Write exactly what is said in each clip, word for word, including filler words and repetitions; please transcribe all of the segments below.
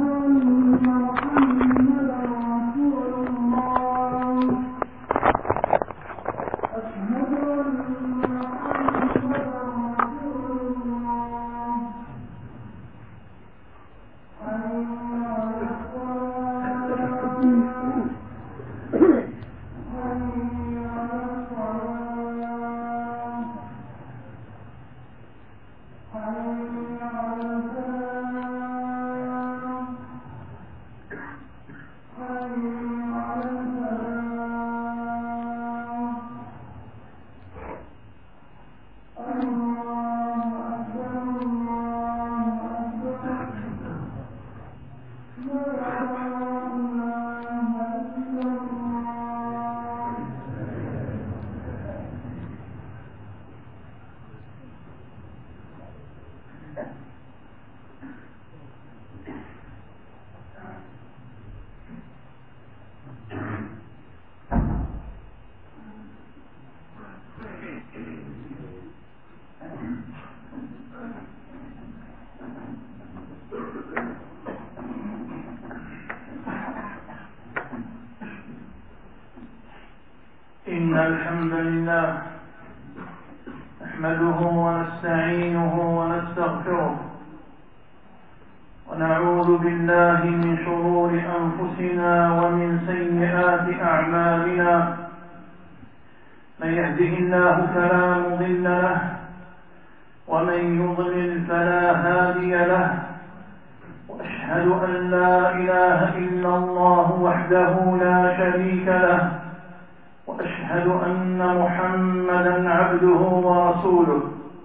إن الحمد لله نحمده ونستعينه ونستغفره ونعوذ بالله من شرور أنفسنا ومن سيئات أعمالنا. من يهده الله فلا مضل له ومن يضلل فلا هادي له، وأشهد أن لا إله إلا الله وحده لا شريك له، وأشهد أن محمدا عبده ورسوله.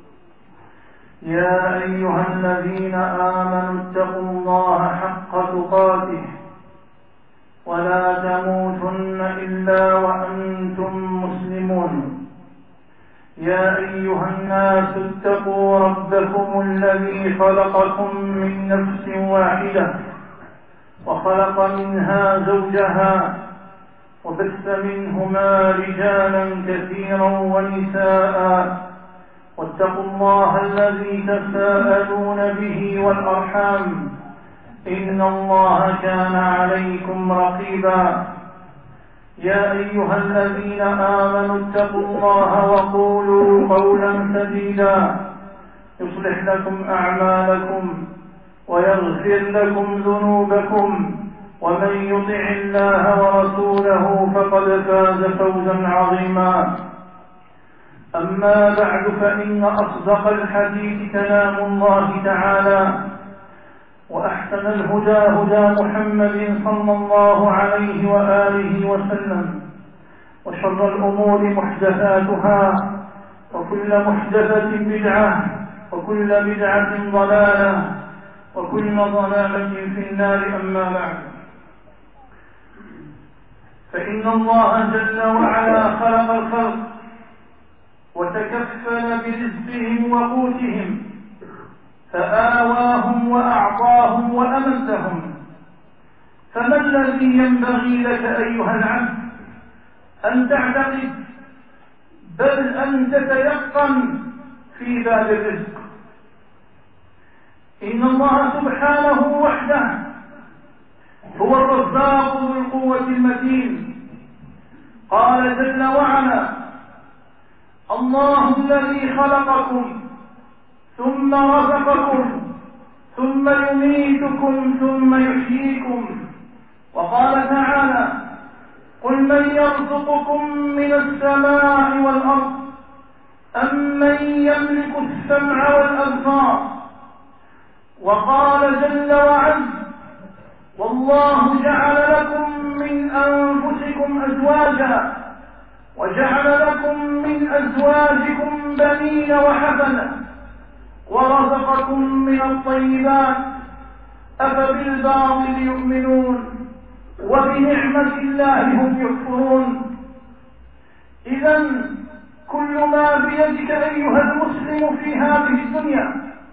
يا أيها الذين آمنوا اتقوا الله حق تقاته ولا تموتن إلا وأنتم مسلمون. يا أيها الناس اتقوا ربكم الذي خلقكم من نفس واحدة وخلق منها زوجها وبث منهما رجالا كثيرا ونساء، واتقوا الله الذي تساءلون به والأرحام إن الله كان عليكم رقيبا. يا أيها الذين آمنوا اتقوا الله وقولوا قولا سديدا يصلح لكم أعمالكم ويغفر لكم ذنوبكم، ومن يطع الله ورسوله فقد فاز فوزا عظيما. أما بعد، فإن أصدق الحديث كلام الله تعالى، وأحسن الهدى هدى محمد صلى الله عليه وآله وسلم، وشر الأمور محدثاتها، وكل محدثة بدعة، وكل بدعة ضلالة، وكل ضلالة في النار. أما بعد، فإن الله جل وعلا خلق الخلق وتكفل برزقهم وقوتهم، فآواهم وأعطاهم وأمدهم. فما الذي ينبغي لك أيها العبد أن تعتقد، بل أن تتيقن في باب الرزق؟ إن الله سبحانه وحده هو الرزاق ذو القوة المتين. قال جل وعلا: الله الذي خلقكم ثم رزقكم ثم يميتكم ثم يحييكم. وقال تعالى: قل من يرزقكم من السماء والأرض أم من يملك السمع والأبصار. وقال جل وعلا: والله جعل لكم من أنفسكم أزواجا وجعل لكم من أزواجكم بنين وحفدة ورزقكم من الطيبات أفبالباطل يؤمنون وبنعمة الله هم يكفرون. إذن كل ما بيدك أيها المسلم في هذه الدنيا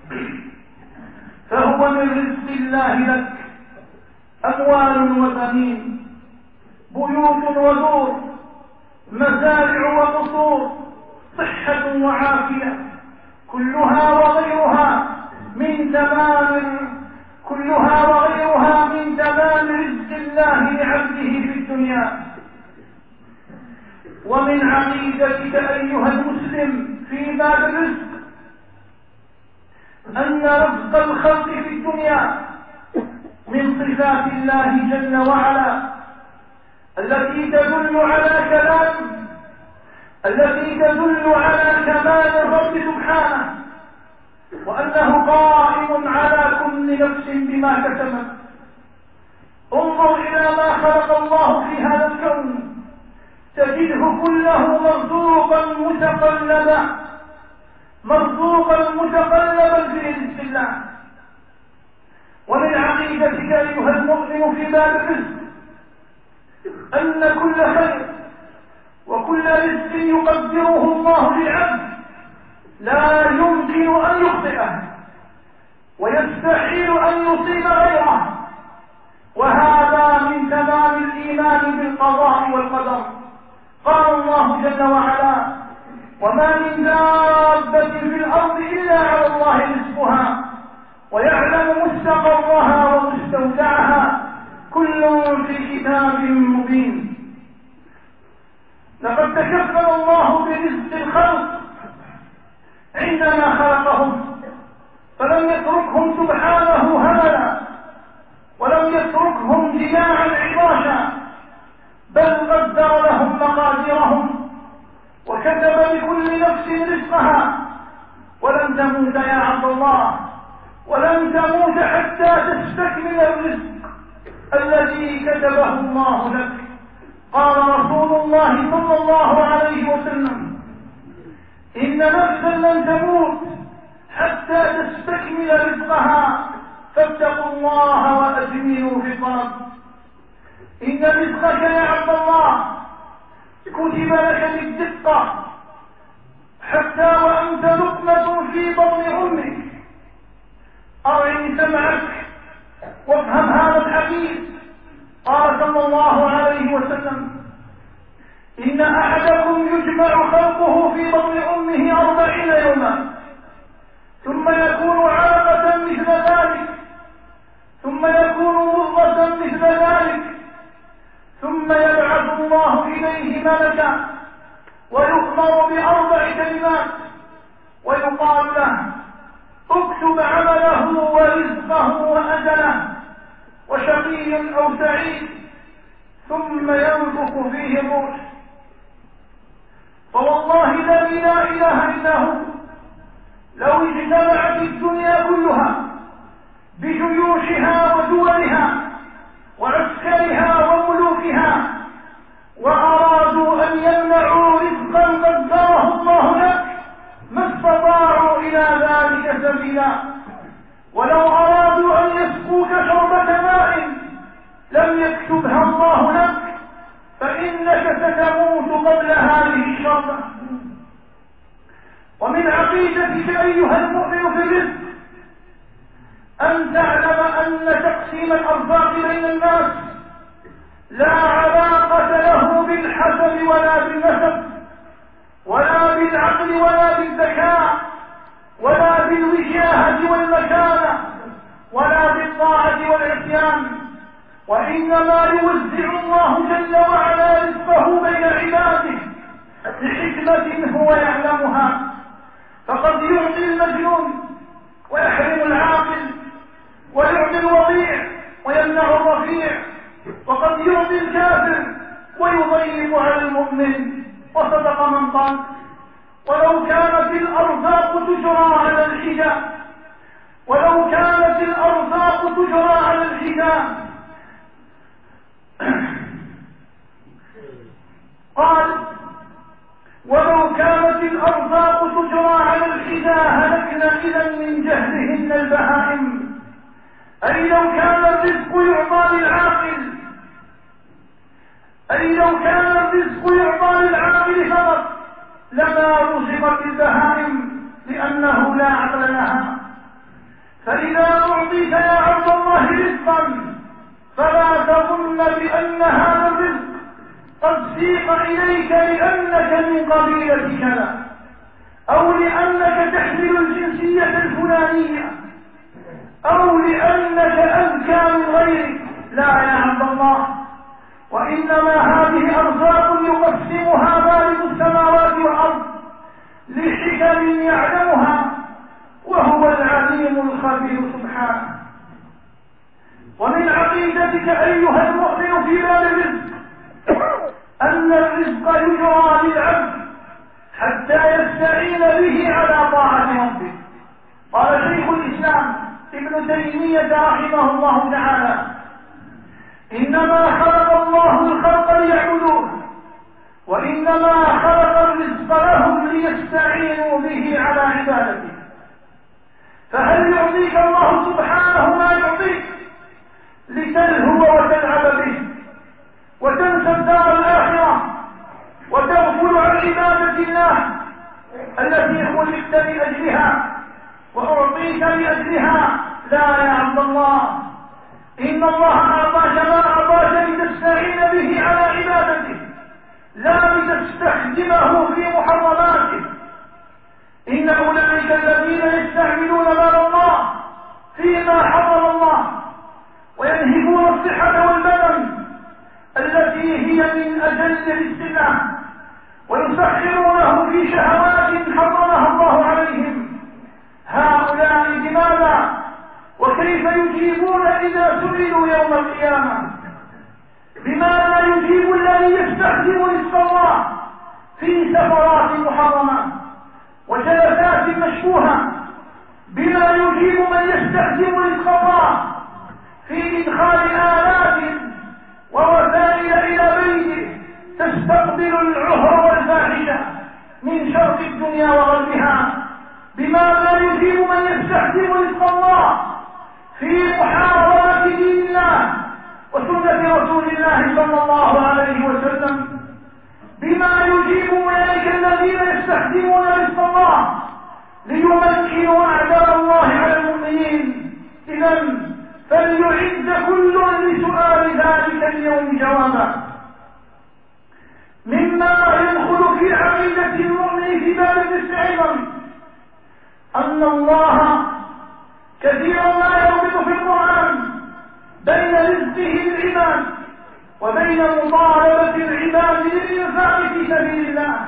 فهو من رزق الله لك. أموال وبنين، بيوت ودور، مزارع وقصور، صحة وعافية، كلها وغيرها من تمام كلها وغيرها الدنيا. ومن عقيدتك أيها المسلم في باب الرزق أن رزق الخلق في الدنيا من صفات الله جل وعلا التي تدل على كلام التي تدل على كمال الرب سبحانه، وأنه قائم على كل نفس بما كسبت. انظر إلى ما خلق الله في هذا الكون تجده كله مرزوقا متقلبا مرزوقا متقلبا في رزق الله. ومن عقيدتك أيها المؤمن في باب الرزق أن كل خير وكل رزق يقدره الله للعبد لا يمكن أن يخطئه ويستحيل أن يصيب غيره، وهذا من تمام الإيمان بالقضاء والقدر. قال الله جل وعلا: وما من دابة في الأرض إلا على الله رزقها ويعلم مستقرها ومستودعها كل في كتاب مبين. لقد تكفل الله برزق الخلق عندما خلقهم، فلم يتركهم سبحانه هملا ولم يتركهم جماعا عطاشا، بل قدر لهم مقاديرهم وكتب لكل نفس رزقها. ولن تموت يا عبد الله، ولن تموت حتى تستكمل الرزق الذي كتبه الله لك. قال رسول الله صلى الله عليه وسلم: إن نفسا لن تموت حتى تستكمل رزقها فاتقوا الله وأجملوا في الطلب. إن رزقك يا عبد الله كتب لك بالدقة حتى وأنت لقمة في بطن أمك. أرعي سمعك وافهم هذا الحديث. قال صلى الله عليه وسلم: إن أحدكم يجمع خلقه في بطن أمه أربعين يوما ثم يكون علقة مثل ذلك ثم يكون مضغة مثل ذلك ثم يبعث الله إليه ملكا ويؤمر بأربع كلمات ويقال له: اكتب عمله ورزقه وأجله وشقي أو سعيد، ثم ينفخ فيه الروح. فوالله الذي لا إله إلا هو لو اجتمعت الدنيا كلها بجيوشها ودولها وعسكرها وملوكها وأرادوا أن يمنعوا رزقا قدره الله لك ما استطاعوا إلى ذلك سبيلا. ولو أرادوا أن يسقوك شربة ماء لم يكتبها الله لك، فإنك ستموت قبل هذه الشربة. ومن عقيدتك أيها المؤمن في الرزق أن تعلم أن تقسيم الأرزاق بين الناس لا علاقة له بالحسب ولا بالنسب ولا بالعقل ولا بالذكاء ولا بالوجاهة والمكانة ولا بالطاعة والعصيان، وإنما يوزع الله جل وعلا رزقه بين عباده لحكمة هو يعلمها. فقد يعطي المجنون ويحرم العاقل، ويعطي الوضيع ويمنع الرفيع، وقد يعطي الكافر ويضيق على المؤمن. وصدق من قال: ولو كانت الأرزاق تجرى على الحجاب ولو كانت الأرزاق تجرى على الحجاب قال: ولو كانت الأرزاق تجرى على الحجاب هلكنا إذا من جهلهن البهائم. أي لو كان الرزق يعطى للعاقل أي لو كان الرزق يعطى للعاقل فقط لما رزقت البهائم لأنه لا عقل لها. فإذا أعطيت يا عبد الله رزقا فلا تظن بأن هذا الرزق قد سيق إليك لأنك من قبيلة كذا أو لأنك تحمل الجنسية الفلانية أو لأنك أذكى من غيرك. لا يا عبد الله، وإنما بحكم يعلمها، وهو العليم الخبير سبحانه. ومن عقيدتك أيها المؤمن في باب الرزق أن الرزق يجرى للعبد حتى يستعين به على طاعة ربه. قال شيخ الإسلام ابن تيمية رحمه الله تعالى: إنما خلق الله الخلق ليعبدوه، وإنما خلق الرزق لهم ليستعينوا به على عبادته. فهل يعطيك الله سبحانه ما يعطيك لتلهو وتلعب به وتنسى الدار الآخرة وتغفل عن عبادة الله التي خلقت لأجلها وأعطيت لأجلها؟ لا يا عبد الله، إن الله أعطاك ما أعطاك لتستعين به على عبادته، لا لتستخدمه في محرماته. إن أولئك الذين يستعملون مال الله فيما حرم الله وينهبون الصحة والبدن التي هي من أجل رزق الله ويسخرونه في شهوات حرمها الله عليهم، هؤلاء لماذا وكيف يجيبون إذا سئلوا يوم القيامة؟ بماذا يجيب الذي يستخدم رزق الله في سفرات محرمة وجلسات مشبوهة؟ بما يجيب من يستخدم رزق الله في إدخال آلات ووسائل إلى بيته تستقبل العهر والفاحشة من شرق الدنيا وغربها؟ بماذا يجيب من يستخدم رزق الله في محاربة دين الله وسنة رسول الله صلى الله عليه وسلم؟ بما يجيب أولئك الذين يستخدمون رزق الله ليمكنوا أعداء الله على المؤمنين؟ إذن فليعد كل لسؤال ذلك اليوم جوابا. مما يدخل في عقيدة المؤمن في باب الرزق أيضا أن الله كثيرا ما يربط في القرآن بين رزقه للعباد وبين مطالبة العباد للإنفاق في سبيل الله،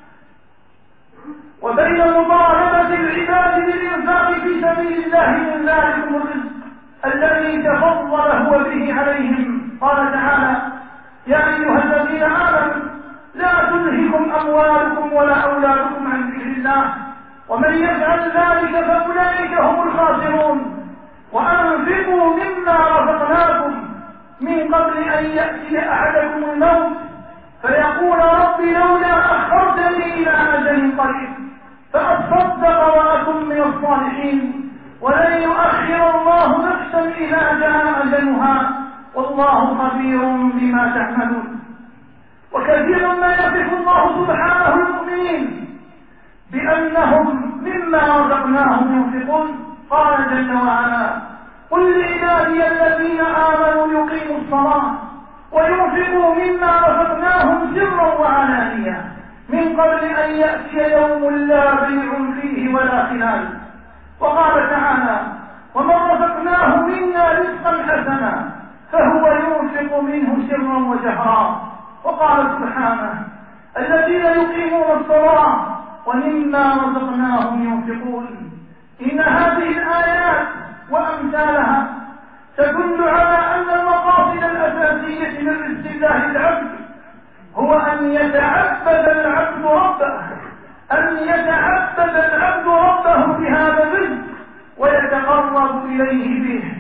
وبين مطالبة العباد للإنفاق في سبيل الله من ذلكم الرزق الذي تفضل هو به عليهم. قال تعالى: يا أيها الذين آمنوا لا تلهكم أموالكم ولا أولادكم عن ذكر الله ومن يفعل ذلك فأولئك هم الخاسرون وأنفقوا مما رزقناكم من قبل أن يأتي أحدكم الموت فيقول رب لولا أخرتني إلى أجل قريب فأصدق وأكن من الصالحين ولن يؤخر الله نفسا إذا جاء أجلها والله خبير بما تعملون. وكثيرا ما يصف الله سبحانه المؤمنين بأنهم مما رزقناهم ينفقون. قال جل وعلا: قل لعبادي الذين آمنوا يقيموا الصلاة وينفقوا مما رزقناهم سرا وعلانية من قبل أن يأتي يوم لا بيع فيه ولا خلال. وقال تعالى: ومن رزقناه منا رزقا حسنا فهو ينفق منه سرا وجهرا. وقال سبحانه: الذين يقيمون الصلاة ومما رزقناهم ينفقون. إن هذه الآيات وأمثالها تدل على أن المقاصد الأساسية من رزق الله العبد هو أن يتعبد العبد ربه، أن يتعبد العبد ربه بهذا الرزق ويتقرب إليه به.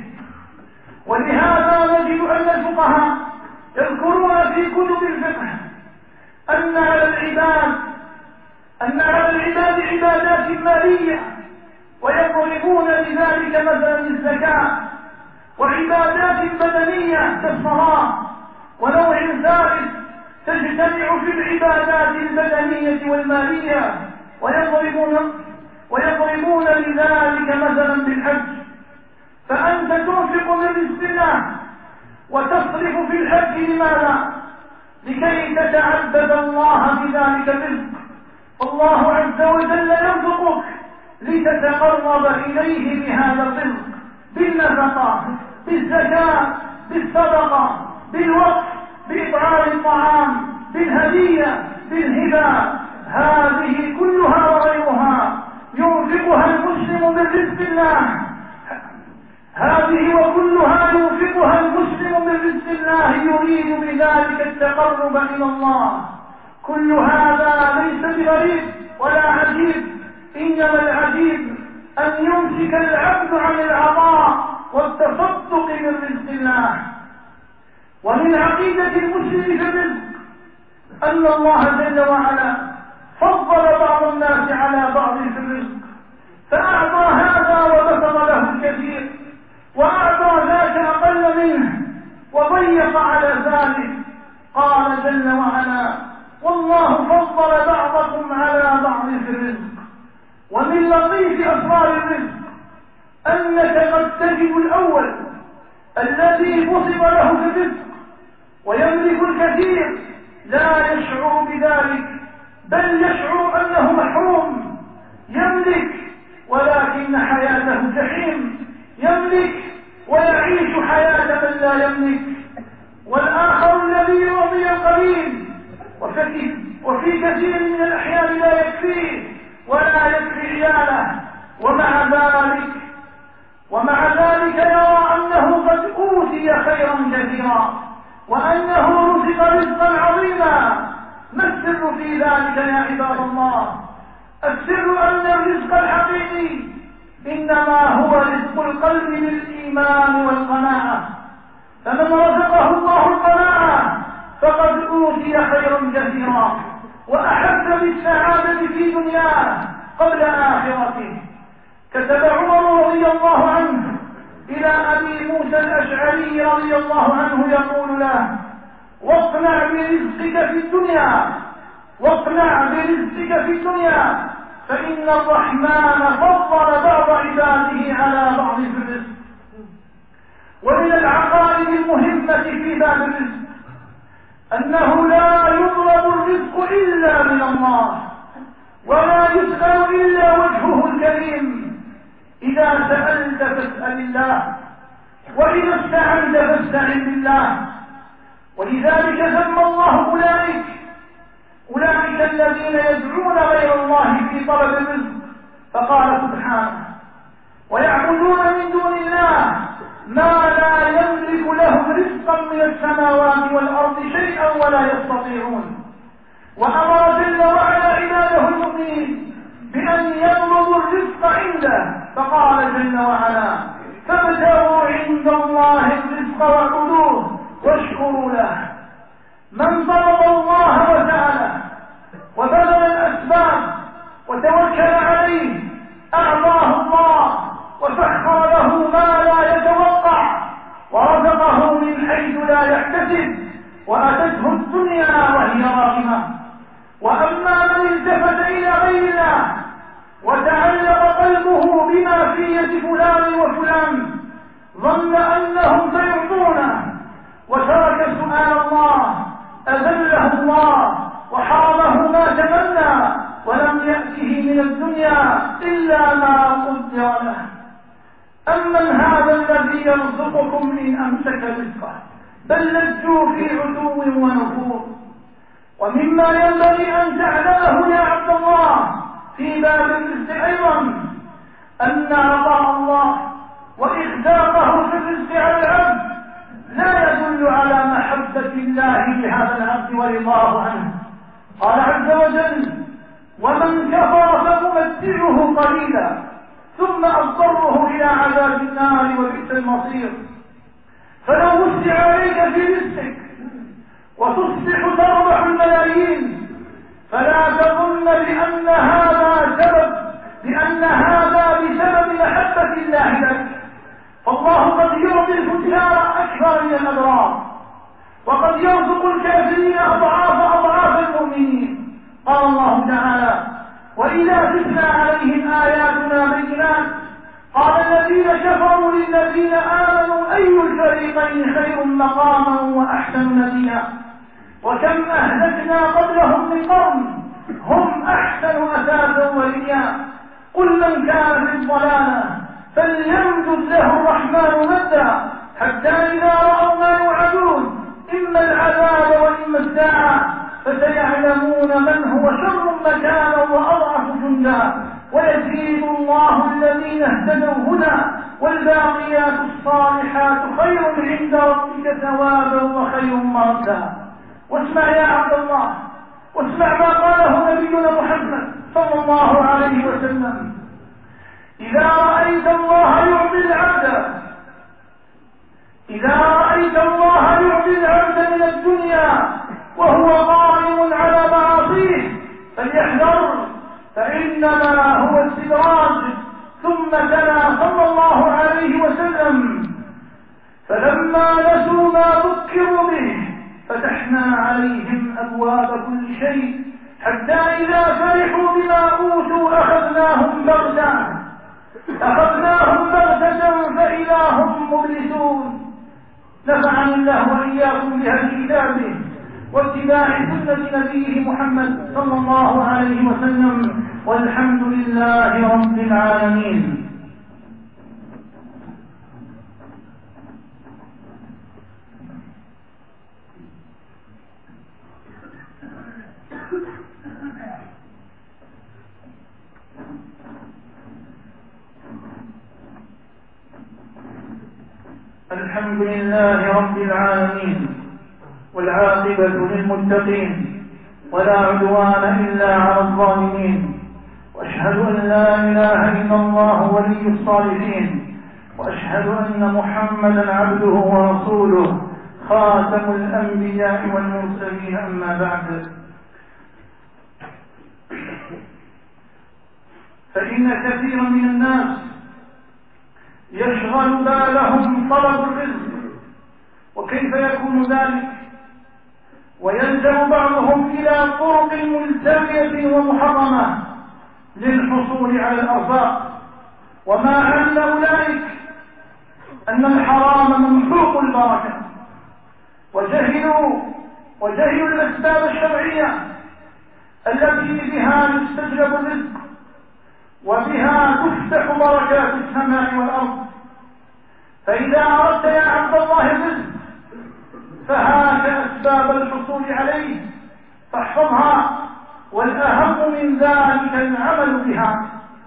ولهذا نجد أن الفقهاء يذكرون في كتب الفقه أن على العباد أن على العباد عبادات مالية ويضربون لذلك مثلا الزكاة، وعبادات بدنية كالصلاة، ونوع ثالث تجتمع في العبادات البدنية والمالية، ويضربون ويضربون لذلك مثلا بالحج. فأنت تنفق من رزق الله وتصرف في الحج لماذا؟ لكي تتعبد الله بذلك الرزق. الله عز وجل يرزقك لتتقرب إليه بهذا الرزق بالنفقة، بالزكاة، بالصدقة، بالوقف، بإطعام الطعام، بالهدية، بالهبة. هذه كلها وغيرها ينفقها المسلم من رزق الله، هذه وكلها ينفقها المسلم من رزق الله يريد بذلك التقرب إلى الله. كل هذا ليس بغريب ولا عجيب، إنما العجيب أن يمسك العبد عن العطاء والتصدق من رزق الله. ومن عقيدة المسلم في الرزق أن الله جل وعلا فضل بعض الناس على بعض في الرزق، فأعطى هذا وبسط له الكثير، وأعطى ذاك أقل منه وضيق على ذلك. قال جل وعلا: والله فضل بعضكم على بعض في الرزق. ومن لطيف أسرار الرزق أنك قد تجد الأول الذي بسط له في الرزق ويملك الكثير لا يشعر بذلك، بل يشعر أنه محروم. يملك ولكن حياته جحيم، يملك ويعيش حياة من لا يملك. والآخر الذي يعطي القليل وفي, وفي كثير من الأحيان لا يكفيه ولا يكفي عياله، ومع ذلك ومع ذلك يرى أنه قد أوتي خيرا كثيرا وأنه رزق رزقا عظيما. ما السر في ذلك يا عباد الله؟ السر أن الرزق الحقيقي إنما هو رزق القلب بالإيمان والقناعة. فمن رزقه الله القناعة فقد أوتي خيرا كثيرا وأحس بالسعادة في دنياه قبل آخرته. كتب عمر رضي الله عنه إلى أبي موسى الأشعري رضي الله عنه يقول له: واقنع برزقك في الدنيا، واقنع برزقك في الدنيا، فإن الرحمن فضل بعض عباده على بعض في الرزق. ومن العقائد المهمة في باب الرزق أنه لا يطلب الرزق إلا من الله، ولا يسأل إلا وجهه الكريم. إذا سألت فاسأل الله، وإذا استعنت فاستعن بالله. ولذلك ذم الله أولئك أولئك الذين يدعون غير الله في طلب الرزق، فقال سبحانه: ويعبدون من دون الله ما لا يملك لهم رزقا من السماوات والأرض شيئا ولا يستطيعون. وأمر جل وعلا عباده المؤمنين بأن يطلبوا الرزق عنده، فقال جل وعلا: فابتغوا عند الله الرزق واعبدوه واشكروا له. من طلب الله وسأله وبذل الأسباب وتوكل عليه أعطاه الله وسخر له ما لا يتوقع ورزقه من حيث لا يحتسب، وأتته الدنيا وهي راغمة. وأما من التفت إلى غير الله وتعلق قلبه بما في يد فلان وفلان ظن أنهم سيعطونه وترك سؤال الله أذله الله وحرمه ما تمنى، ولم يأته من الدنيا إلا ما قدر له. أمن هذا الذي يرزقكم إن أمسك رزقه، بل لجوا في عتو ونفور. ومما ينبغي أن تعلمه يا عبد الله في باب الرزق أيضا أن عطاء الله وإخلاقه في الرزق على العبد لا يدل على محبة الله لهذا العبد ورضاه عنه. قال عز وجل: ومن كفر فأمتعه قليلا ثم أضطره إلى عذاب النار وبئس المصير. فلو وسع عليك في رزقك وتصبح تربح الملايين فلا تظن بأن هذا سبب بأن هذا بسبب محبة الله لك، فالله قد يعطي الفتيار أكثر من الأبرار، وقد يرزق الكافرين أضعاف أضعاف المؤمنين. قال الله تعالى: وإذا تتلى عليهم آياتنا بينات قال الذين كفروا للذين آمنوا أي الفريقين خير مقاما وأحسن نديا. وكم أهلكنا قبلهم من قرن هم أحسن أثاثا ورئيا. قل من كان في الضلالة فليمدد له الرحمن مدا حتى إذا رأوا ما يوعدون إما العذاب وإما الساعة فسيعلمون من هو شر مكانا وأضعف جندا ويزيد الله الذين اهتدوا هدى والباقيات الصالحات خير عند ربك ثوابا وخير مردا. واسمع يا عبد الله، واسمع ما قاله نبينا محمد صلى الله عليه وسلم: إذا رأيت الله يعطي العبد إذا رأيت الله يعطي العبد من الدنيا وهو قائم على معاصيه فليحذر، فإنما هو استدراج. ثم تلا صلى الله عليه وسلم: فلما نسوا ما ذكروا به فتحنا عليهم أبواب كل شيء حتى إذا فرحوا بما أوتوا أخذناهم بغتة أخذناهم بغتة فإذا هم مبلسون. نفعني الله وإياكم بهدي كتابه واتباع سنة نبيه محمد صلى الله عليه وسلم، والحمد لله رب العالمين. الحمد لله رب العالمين، والعاقبة للمتقين، ولا عدوان إلا على الظالمين، وأشهد أن لا إله إلا الله ولي الصالحين، وأشهد أن محمدا عبده ورسوله خاتم الأنبياء والمرسلين. أما بعد، فإن كثيرا من الناس يشغل بالهم طلب الرزق، وكيف يكون ذلك؟ ويلجأ بعضهم إلى طرق ملتوية ومحرمة للحصول على الأرزاق، وما علم أولئك أن الحرام ممحوق البركة، وجهلوا وجهلوا الأسباب الشرعية التي بها يستجلب الرزق وبها تفتح بركات السماء والأرض. فإذا أردت يا عبد الله الرزق فهاك أسباب الحصول عليه فاحفظها، والأهم من ذلك العمل بها.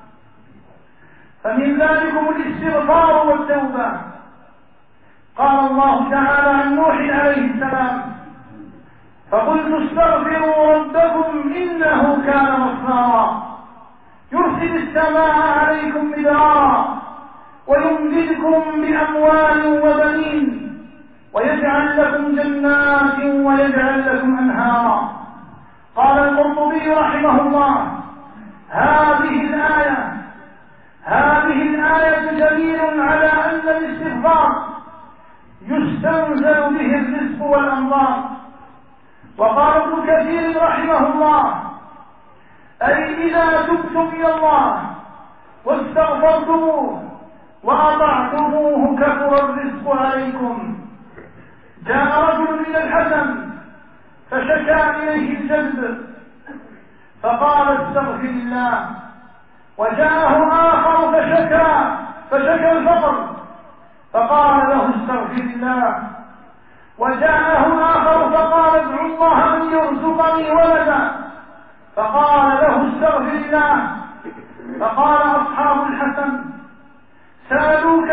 فمن ذلكم الاستغفار والتوبة. قال الله تعالى عن نوح عليه السلام: فقلت استغفروا ربكم إنه كان غفارا يرسل السماء عليكم مدرارا ويمددكم بأموال وبنين ويجعل لكم جنات ويجعل لكم أنهارا. قال القرطبي رحمه الله: هذه الآية هذه الآية دليل على أن الاستغفار يستنزل به الرزق والأمطار. وقال ابن كثير رحمه الله: أي إذا تبتم إلى الله واستغفرتموه وأطعتموه كثر الرزق عليكم. جاء رجل إلى الحسن فشكى إليه الجذب فقال: استغفر الله. وجاءه آخر فشكى فشكى الفقر فقال له: استغفر الله. وجاءه آخر فقال: ادعو الله أن يرزقني ولدا فقال له: استغفر الله. فقال أصحاب الحسن سألوك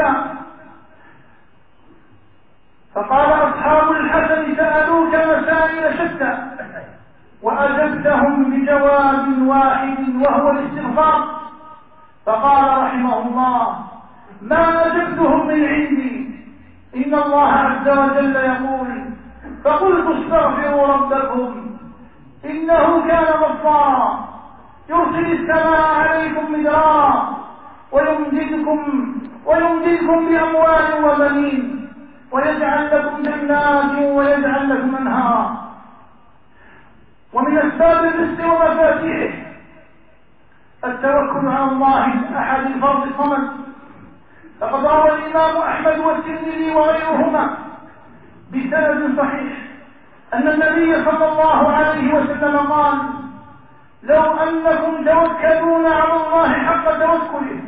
فقال أصحاب الحسن سألوك مسائل شتى وأجبتهم بجواب واحد وهو الاستغفار. فقال رحمه الله: ما أجبتهم من عندي، إن الله عز وجل يقول: فقلت استغفروا ربكم إنه كان غفارا يرسل السماء عليكم مدرارا ويمددكم ويمددكم بأموال وبنين ويجعل لكم جنات ويجعل لكم أنهارا. ومن أسباب الرزق ومفاتيحه التوكل على الله أحد الفرد الصمد. فقد روى الإمام أحمد والترمذي وغيرهما بسند صحيح أن النبي صلى الله عليه وسلم قال: لو أنكم توكلون على الله حق توكله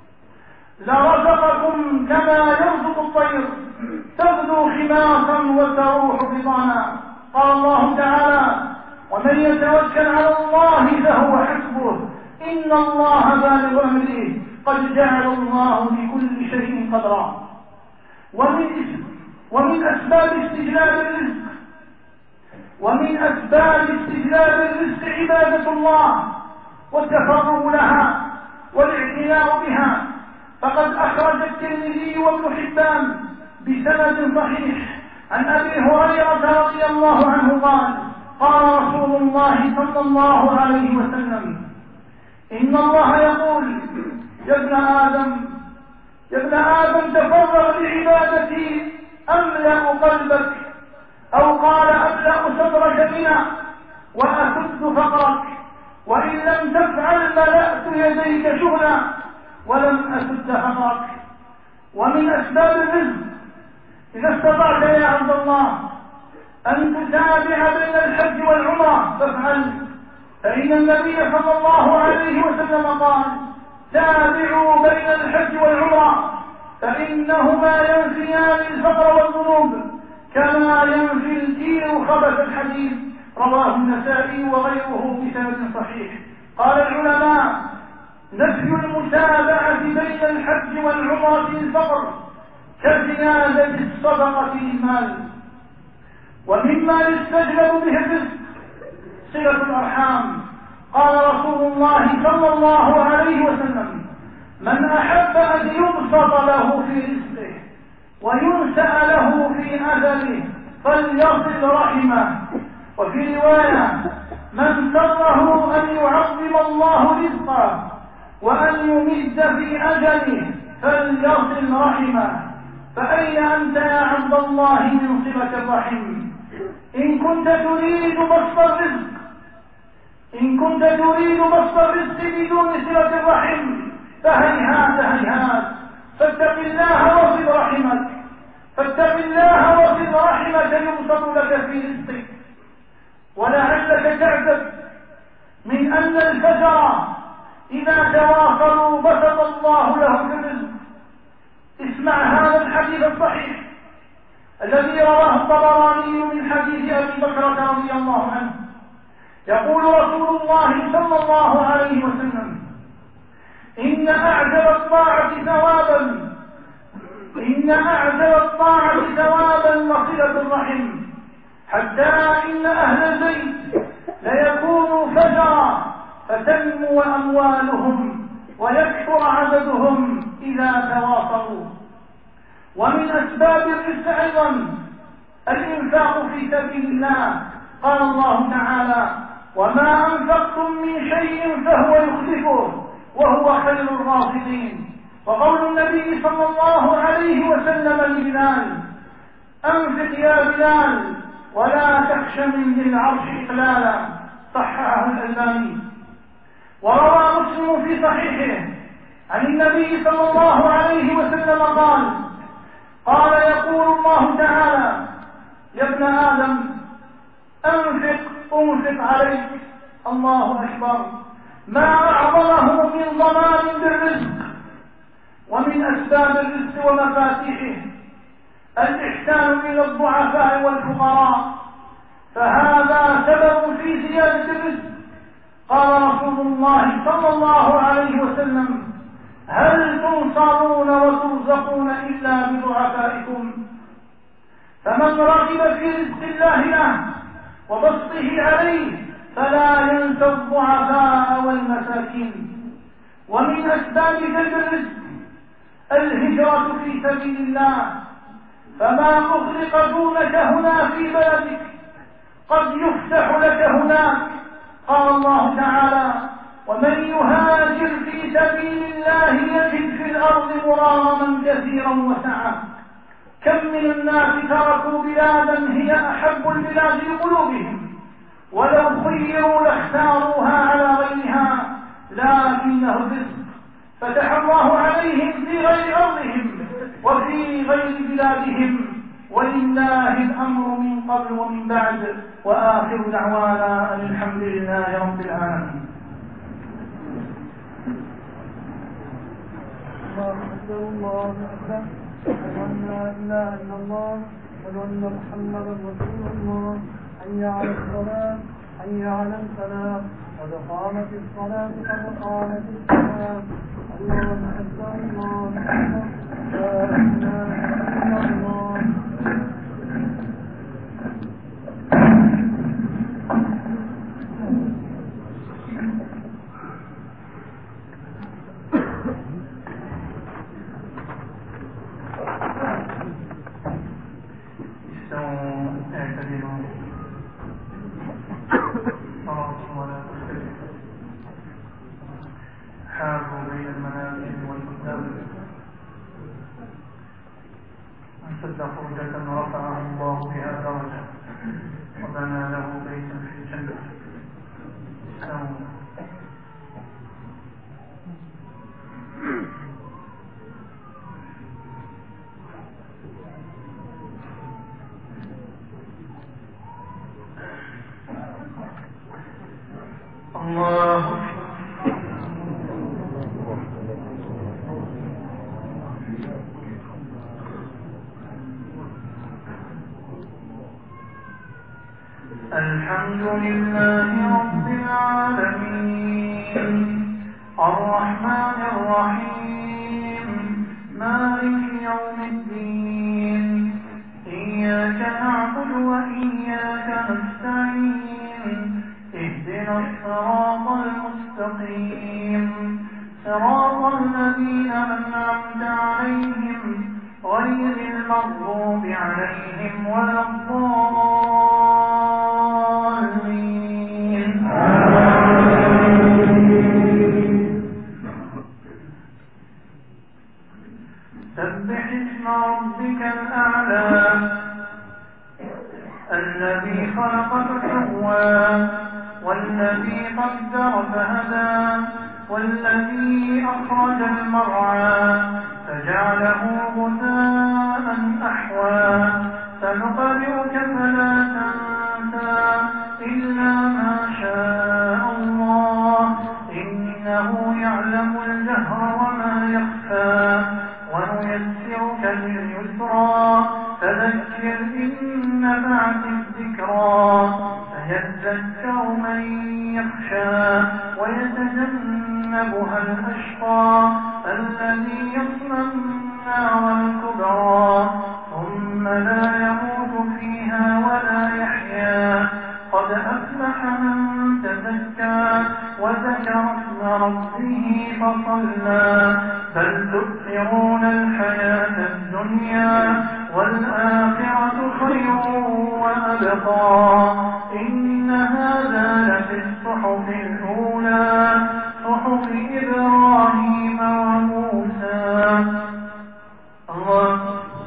لرزقكم كما يرزق الطير تغدو خماصا وتروح بطانا. قال الله تعالى: ومن ومن يتوكل على الله فهو حسبه إن الله بالغ أمره قد جعل الله لكل شيء قدرا. ومن ومن أسباب استجلاب الرزق ومن أسباب استجلاب الرزق عبادة الله والتفرغ لها والاعتناء بها. فقد أخرج الترمذي وابن حبان بسند صحيح عن أبي هريرة رضي الله عنه قال قال رسول الله صلى الله عليه وسلم إن الله يقول يا ابن آدم يا ابن آدم تفرغ لعبادتي أملأ قلبك، أو قال أملأ صدرك غنى وأسد فقرك، وإن لم تفعل ملأت يديك شغلا ولم أسد فقرك. ومن أسباب الرزق إذا استطعت يا عبد الله أن تتابع بين الحج والعمرة فافعل، فإن النبي صلى الله عليه وسلم قال تابعوا بين الحج والعمرة فإنهما ينفيان الفقر والذنوب كما ينفي الكير خبث الحديد. رواه النسائي وغيره بسند صحيح. قال العلماء نفي المتابعة بين الحج والعمرة الفقر كزيادة الصدقة للمال. ومما يستجلب به الرزق صلة الأرحام. قال رسول الله صلى الله عليه وسلم من أحب أن يبسط له في رزقه وينسأ له في أجله فليصل رحمه. وفي رواية من سره أن يعظم الله رزقه وأن يمد في أجله فليصل رحمه. فأين أنت يا عبد الله من صلة الرحم؟ إن كنت تريد بسط الرزق إن كنت تريد بسط الرزق بدون صلة الرحم فهيهات هيهات. فاتق الله وصل رحمك فاتق الله وصل رحمك يبسط لك في رزقك. ولعلك تعجب من أن الفجر إذا تواصلوا بسط الله لهم في الرزق. اسمع هذا الحديث الصحيح الذي رواه الطبراني من حديث أبي بكر رضي الله عنه. يقول رسول الله صلى الله عليه وسلم إن أعجب الطاعة ثوابا إن أعجب الطاعة ثوابا لصلة الرحم، حتى إن أهل البيت ليكونوا فجرا فتنمو أموالهم ويكثر عددهم إذا تواصلوا. ومن أسباب الرزق أيضا الإنفاق في سبيل الله. قال الله تعالى وما أنفقتم من شيء فهو يخلفه وهو خير الرازقين. وقول النبي صلى الله عليه وسلم لبلال أنفق يا بلال ولا تخش من ذي العرش إقلالا، صححه الألباني. وروى مسلم في صحيحه عن النبي صلى الله عليه وسلم قال قال يقول الله تعالى يا ابن آدم أنفق أنفق عليك. الله أكبر. ما أعظمه من ضمان بالرزق. ومن أسباب الرزق ومفاتيحه الإحسان إلى الضعفاء والفقراء، فهذا سبب في زيادة الرزق. قال رسول الله صلى الله عليه وسلم هل تنصرون وترزقون إلا بضعفائكم؟ فمن رغب في رزق الله له وبسطه عليه فلا ينسى الضعفاء والمساكين. ومن أسباب جلب الرزق الهجرة في سبيل الله، فما أغلق دونك هنا في بلدك قد يفتح لك هناك. قال الله تعالى ومن يهاجر في سبيل الله يجد في الأرض مراغما كثيرا وسعة. كم من الناس تركوا بلادا هي أحب البلاد لقلوبهم ولو خيروا لاختاروها على غيرها، لكنه الرزق فتح الله عليهم في غير أرضهم وفي غير بلادهم، ولله الأمر من قبل ومن بعد. وآخر دعوانا أن الحمد لله رب العالمين. الله أكبر الله أكبر أشهد أن لا إله إلا الله أشهد أن محمدا رسول الله. حي على الصلاة حي على الفلاح قد قامت الصلاة قد قامت الصلاة الله أكبر الله أكبر لا إله إلا الله. حاروا بين المنازل والبلدان من سد فرجة رفعه الله بها درجة وبنى له بيتا في الجنة. استووا الله الحمد لله رب العالمين الرحمن الرحيم مالك يوم الدين إياك نعبد وإياك نستعين اهدنا الصراط المستقيم صراط الذين أنعمت عليهم غير المغضوب عليهم ولا الضالين. سبح اسم ربك الأعلى الذي خلق فسوى والذي قدر فهدى والذي أخرج المرعى فجعله غثاء أحوى سنقرئك فلا تنسى إلا ما شاء الله إنه يعلم الجهر وما يخفى ونيسرك لليسرى فذكر إن نفعت الذكرى سيذكر من يخشى ويتجنبها الأشقى الذي يصلى النار الكبرى ثم لا يموت فيها ولا يحيا قد أفلح من تزكى وذكر اسم ربه فصلى بل تؤثرون الحياة الدنيا والآخرة خير وأبقى إن هذا لفي الصحف الأولى صحف إبراهيم وموسى. الله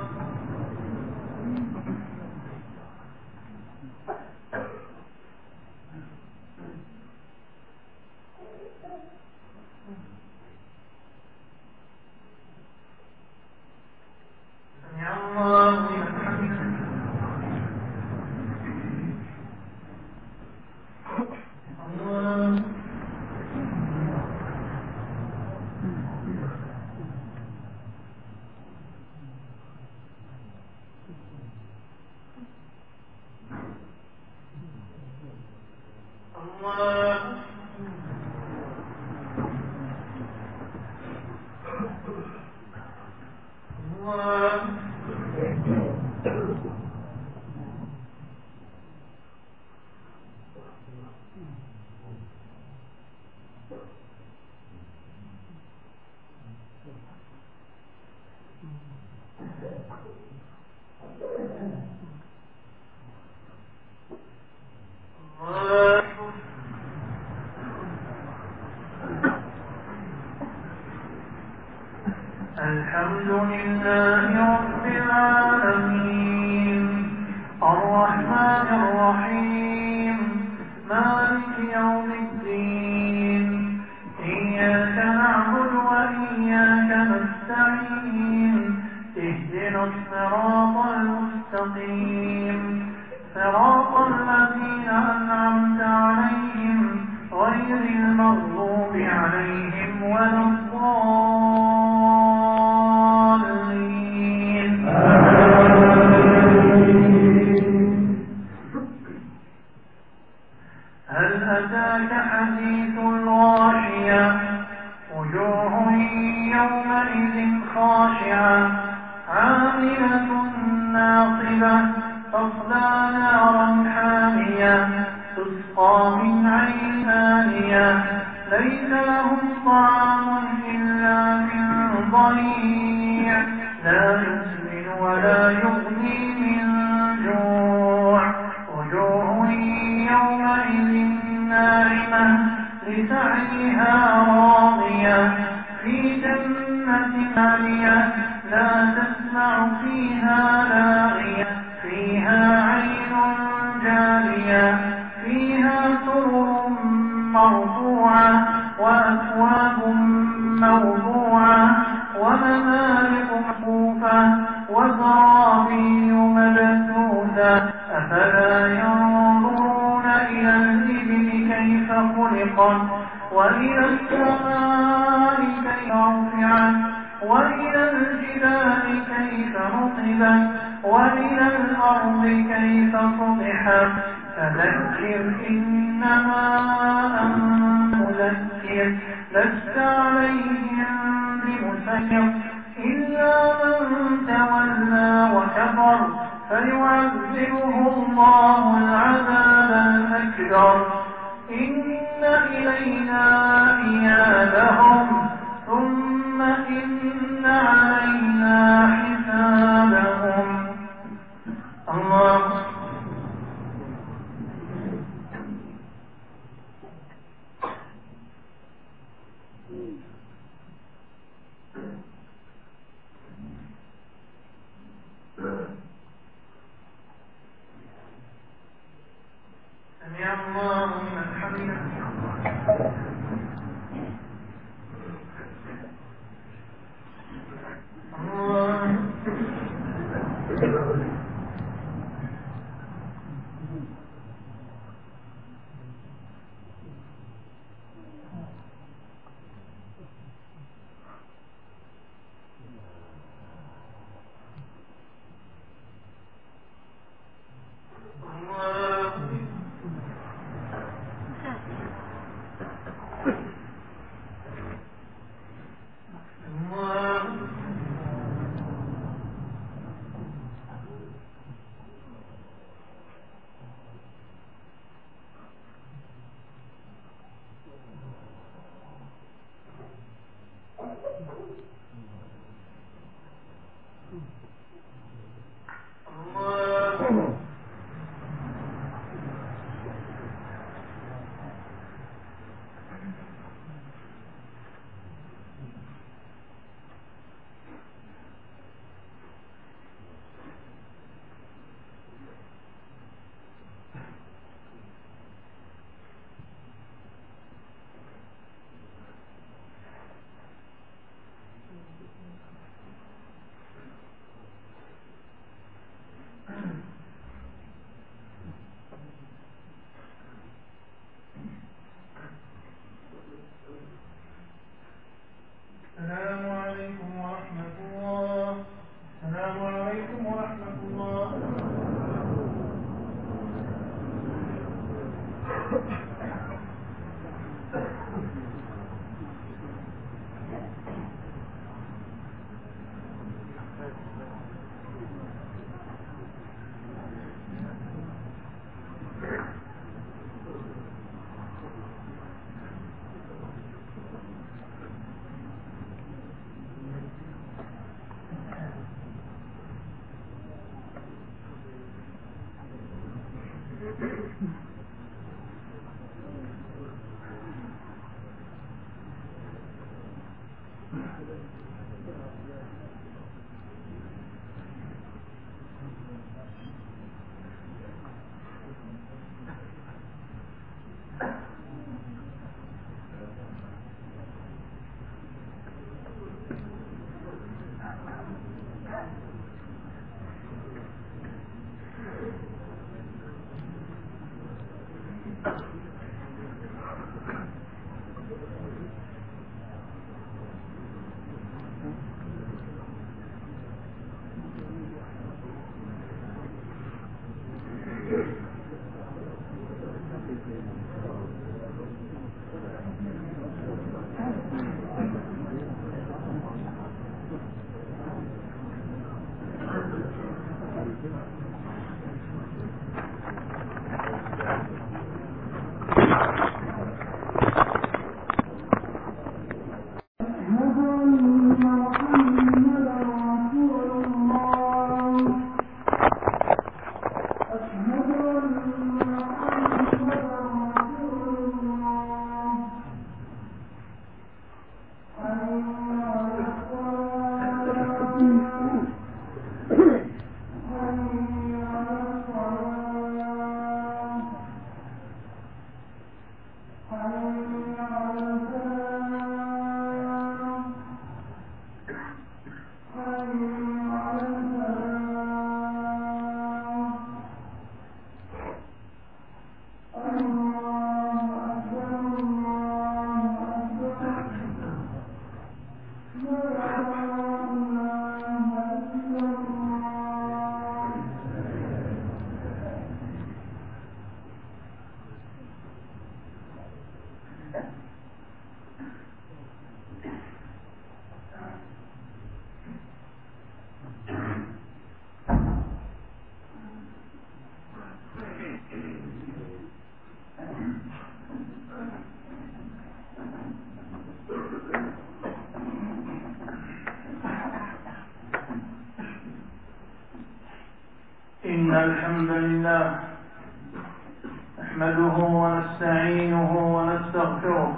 الحمد لله رب العالمين الرحمن الرحيم مالك يوم الدين إياك نعبد وإياك نستعين اهدنا الصراط المستقيم صراط الذين أنعمت عليهم غير المغضوب عليهم ولا الضالين. كاذبة تصلى نارا حامية تسقى من عين آنية ليس لهم طعام إلا من ضريع لا يسمن ولا يغني من جوع وجوه يومئذ ناعمة لسعيها راضية في جنة عالية لا تسمع فيها لاغية فيها عين جارية فيها سرر مرفوعة وأكواب موضوعة ونمارق مصفوفة وزرابي مبثوثة أفلا ينظرون إلى الإبل كيف خلقت وإلى السماء كيف رفعت وإلى الجبال كيف نصبت وإلى الأرض كيف سطحت فذكر إنما أنت مذكر لست عليهم بمسيطر إلا من تولى وكفر فيعذبه الله العذاب الأكبر إن إلينا إيابهم ثم إن علينا حسابهم. الله سمع الله لمن حمده. الله السلام عليكم ورحمة الله. السلام عليكم ورحمة الله. إن الحمد لله نحمده ونستعينه ونستغفره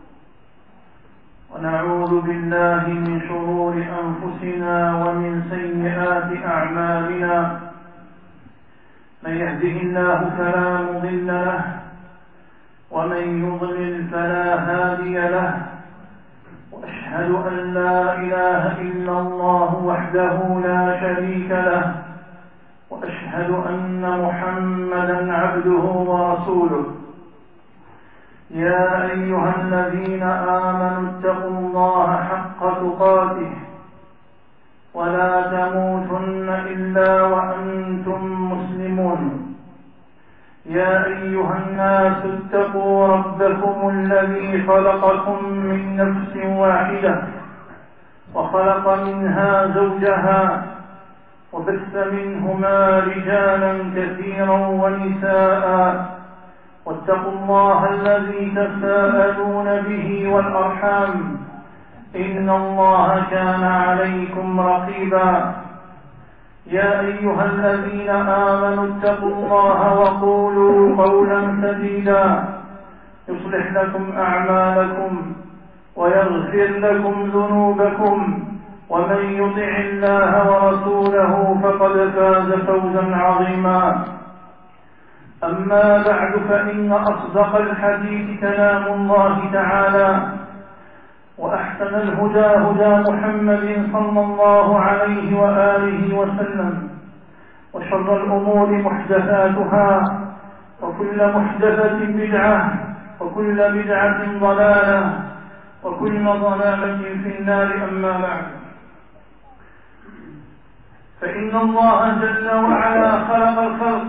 ونعوذ بالله من شرور أنفسنا ومن سيئات أعمالنا من يهده الله فلا مضل له ومن يضلل فلا هادي له وأشهد أن لا إله إلا الله وحده لا شريك له وأشهد أن محمدا عبده ورسوله يا أيها الذين آمنوا اتقوا الله حق تقاته ولا تموتن إلا وأنتم مسلمون يا أيها الناس اتقوا ربكم الذي خلقكم من نفس واحدة وخلق منها زوجها وبث منهما رجالا كثيرا ونساء واتقوا الله الذي تساءلون به والأرحام إن الله كان عليكم رقيبا يا أيها الذين آمنوا اتقوا الله وقولوا قولا سديدا يصلح لكم أعمالكم ويغفر لكم ذنوبكم ومن يطع الله ورسوله فقد فاز فوزا عظيما أما بعد فإن أصدق الحديث كلام الله تعالى وأحسن الهدى هدى محمد صلى الله عليه وآله وسلم وشر الأمور محدثاتها وكل محدثة بدعة وكل بدعة ضلالة وكل ضلالة في النار أما بعد فإن الله جل وعلا خلق الخلق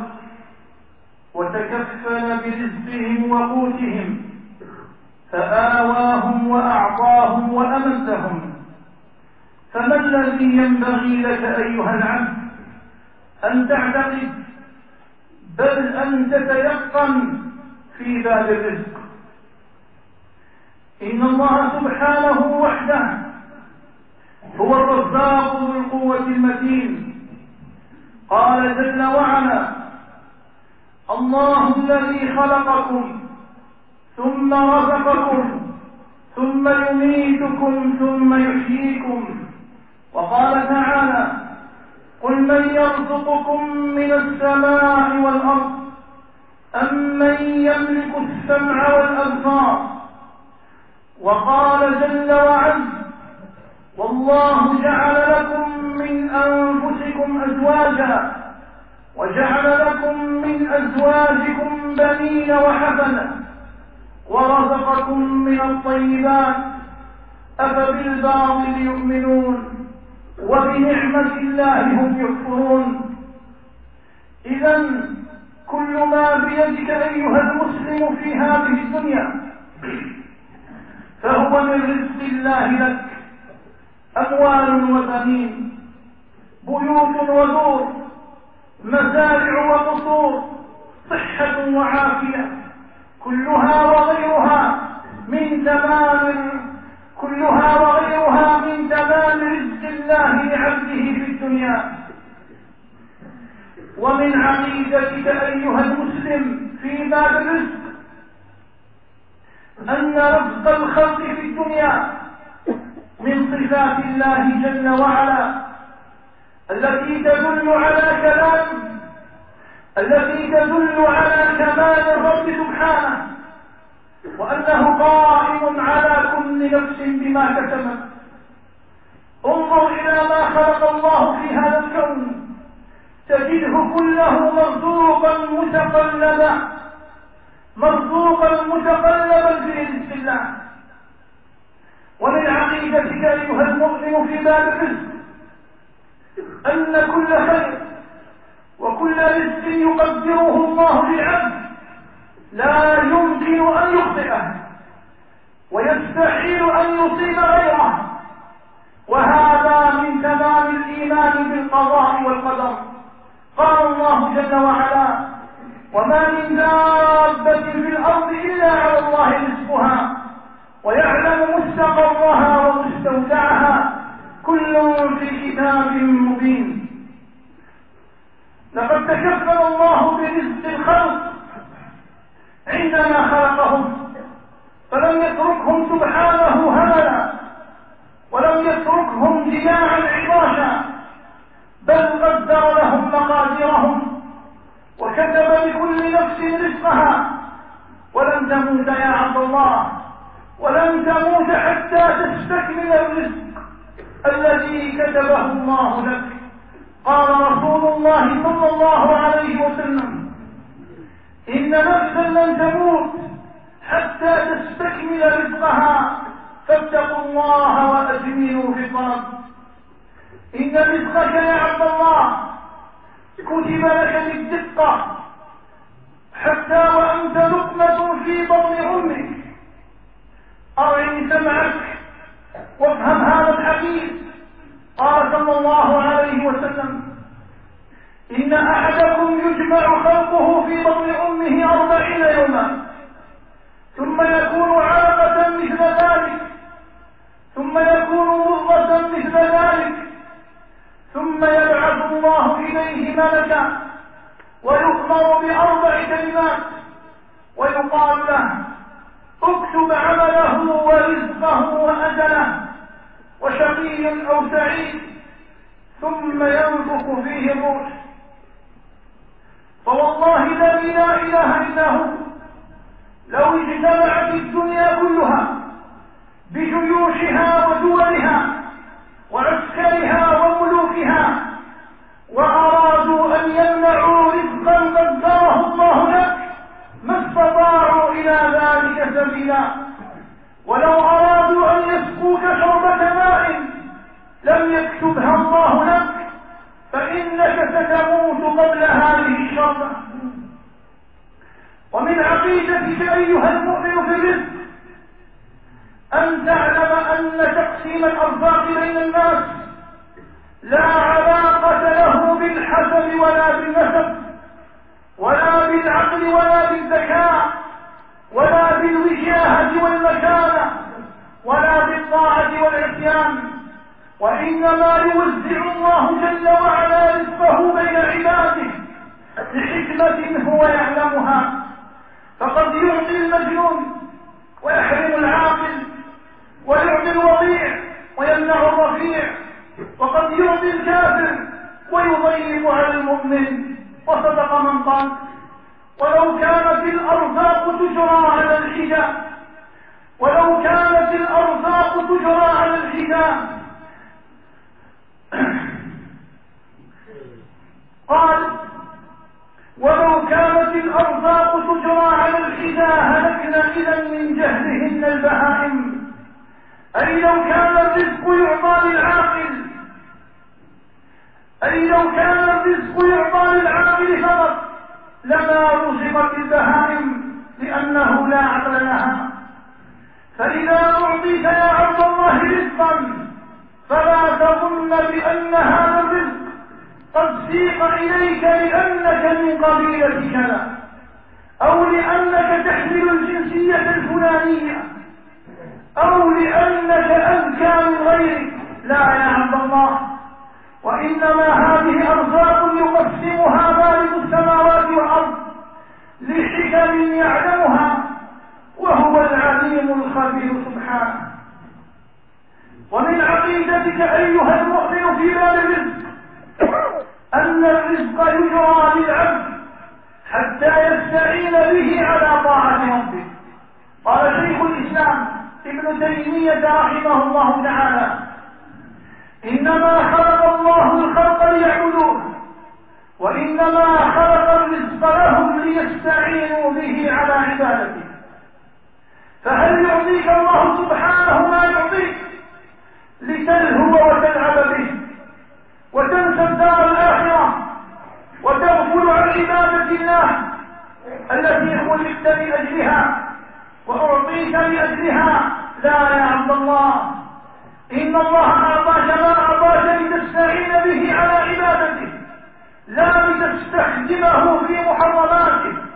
وتكفل برزقهم وقوتهم فآواهم وأعطاهم وأمدهم فما الذي ينبغي لك أيها العبد أن تعتقد بل أن تتيقن في باب الرزق؟ إن الله سبحانه وحده هو الرزاق ذو القوة المتين. قال جل وعلا: الله الذي خلقكم ثم رزقكم ثم يميتكم ثم يحييكم. وقال تعالى: قل من يرزقكم من السماء والأرض أم من يملك السمع والأبصار. وقال جل وعلا: والله جعل لكم من أنفسكم أزواجا وجعل لكم من أزواجكم بنين وحفدا ورزقكم من الطيبات أفبالباطل يؤمنون وبنعمة الله هم يكفرون. إذن كل ما بيدك أيها المسلم في هذه الدنيا فهو من رزق الله لك: أموال وبنين، بيوت ودور، مزارع وقصور، صحة وعافية، كلها وغيرها من تمام كلها وغيرها من تمام رزق الله لعبده في الدنيا. ومن عقيدتك أيها المسلم في باب الرزق أن رزق الخلق في الدنيا من صفات الله جل وعلا التي تدل على كلام التي تدل على كمال الرب سبحانه، وأنه قائم على كل نفس بما كسبت. انظر إلى ما خلق الله في هذا الكون تجده كله مرزوقا متقلبا مرزوقا متقلبا في رزق الله. ومن عقيدتك أيها المؤمن في باب الرزق أن كل خير وكل رزق يقدره الله للعبد لا يمكن أن يخطئه ويستحيل أن يصيب غيره، وهذا من تمام الإيمان بالقضاء والقدر. قال الله جل وعلا: وما من دابة في الأرض إلا على الله رزقها ويعلم مستقرها ومستودعها كل في كتاب مبين. لقد تكفل الله برزق الخلق عندما خلقهم، فلم يتركهم سبحانه هملا، ولم يتركهم جياعا عطاشا، بل قدر لهم مقاديرهم وكتب لكل نفس رزقها. ولن تموت يا عبد الله، ولن تموت حتى تستكمل الرزق الذي كتبه الله لك. قال رسول الله صلى الله عليه وسلم: إن نفسا لن تموت حتى تستكمل رزقها، فاتقوا الله وأجملوا في الطلب. إن رزقك يا عبد الله كتب لك بالدقة، حتى وأنت لقمة في بطن أمك. أرعي سمعك وافهم هذا الحديث. قال صلى الله عليه وسلم: إن أحدكم يجمع خلقه في بطن أمه أربعين يوما، ثم يكون علقة مثل ذلك، ثم يكون مضغة مثل ذلك، ثم يبعث الله إليه ملكا ويؤمر بأربع كلمات ويقال له: اكتب عمله ورزقه وأجله وشقي أو سعيد، ثم ينفخ فيه الروح. فوالله الذي لا إله إلا هو، لو اجتمعت الدنيا كلها بجيوشها ودولها وعسكرها وملوكها وأرادوا أن يمنعوا رزقا قدره الله لك، ما استطاعوا إلى ذلك سبيلا. ولو أرادوا أن يسقوك شربة ماء لم يكتبها الله لك، فإنك ستموت قبل هذه الشربة. ومن عقيدتك أيها المؤمن في الرزق أن تعلم أن تقسيم الأرزاق بين الناس لا علاقة له بالحسب ولا بالنسب ولا بالعقل ولا بالذكاء ولا بالوجاهة والمكانة ولا بالطاعة والعصيان، وإنما يوزع الله جل وعلا رزقه بين عباده لحكمة هو يعلمها. فقد يعطي المجنون ويحرم العاقل، ويعطي الوضيع ويمنع الرفيع، وقد يعطي الكافر ويضيق على المؤمن. وصدق من قال: ولو كانت الأرزاق تجرى على الحجاب، ولو كانت الأرزاق تجرى على الحجاب. قال: ولو كانت الأرزاق تجرى على الحجاب هلكنا إذا من جهلهن البهائم. أي لو كان الرزق يعطى للعاقل أي لو كان الرزق يعطى للعاقل فقط لما رزقت البهائم، لأنه لا عقل لها. فإذا أعطيت يا عبد الله رزقا فلا تظن بأن هذا الرزق قد سيق إليك لأنك من قبيلة كذا، أو لأنك تحمل الجنسية الفلانية، أو لأنك أذكى من غيرك. لا يا عبد الله، وإنما هذه أرزاق يقسمها مالك السماوات والأرض لحكم يعلمها، وهو العليم الخبير سبحانه. ومن عقيدتك أيها المؤمن في باب الرزق أن الرزق يجرى للعبد حتى يستعين به على طاعة ربه. قال شيخ الإسلام ابن تيمية رحمه الله تعالى: إنما خلق الله الخلق ليعبدوه، وإنما خلق الرزق لهم ليستعينوا به على عبادته. فهل يعطيك الله سبحانه ما يعطيك لتلهو وتلعب به وتنسى الدار الآخرة وتغفل عن عبادة الله التي خلقت لأجلها وأعطيت لأجلها؟ لا يا عبد الله، إن الله أعطاك ما أعطاك لتستعين به على عبادته، لا لتستخدمه في محرماته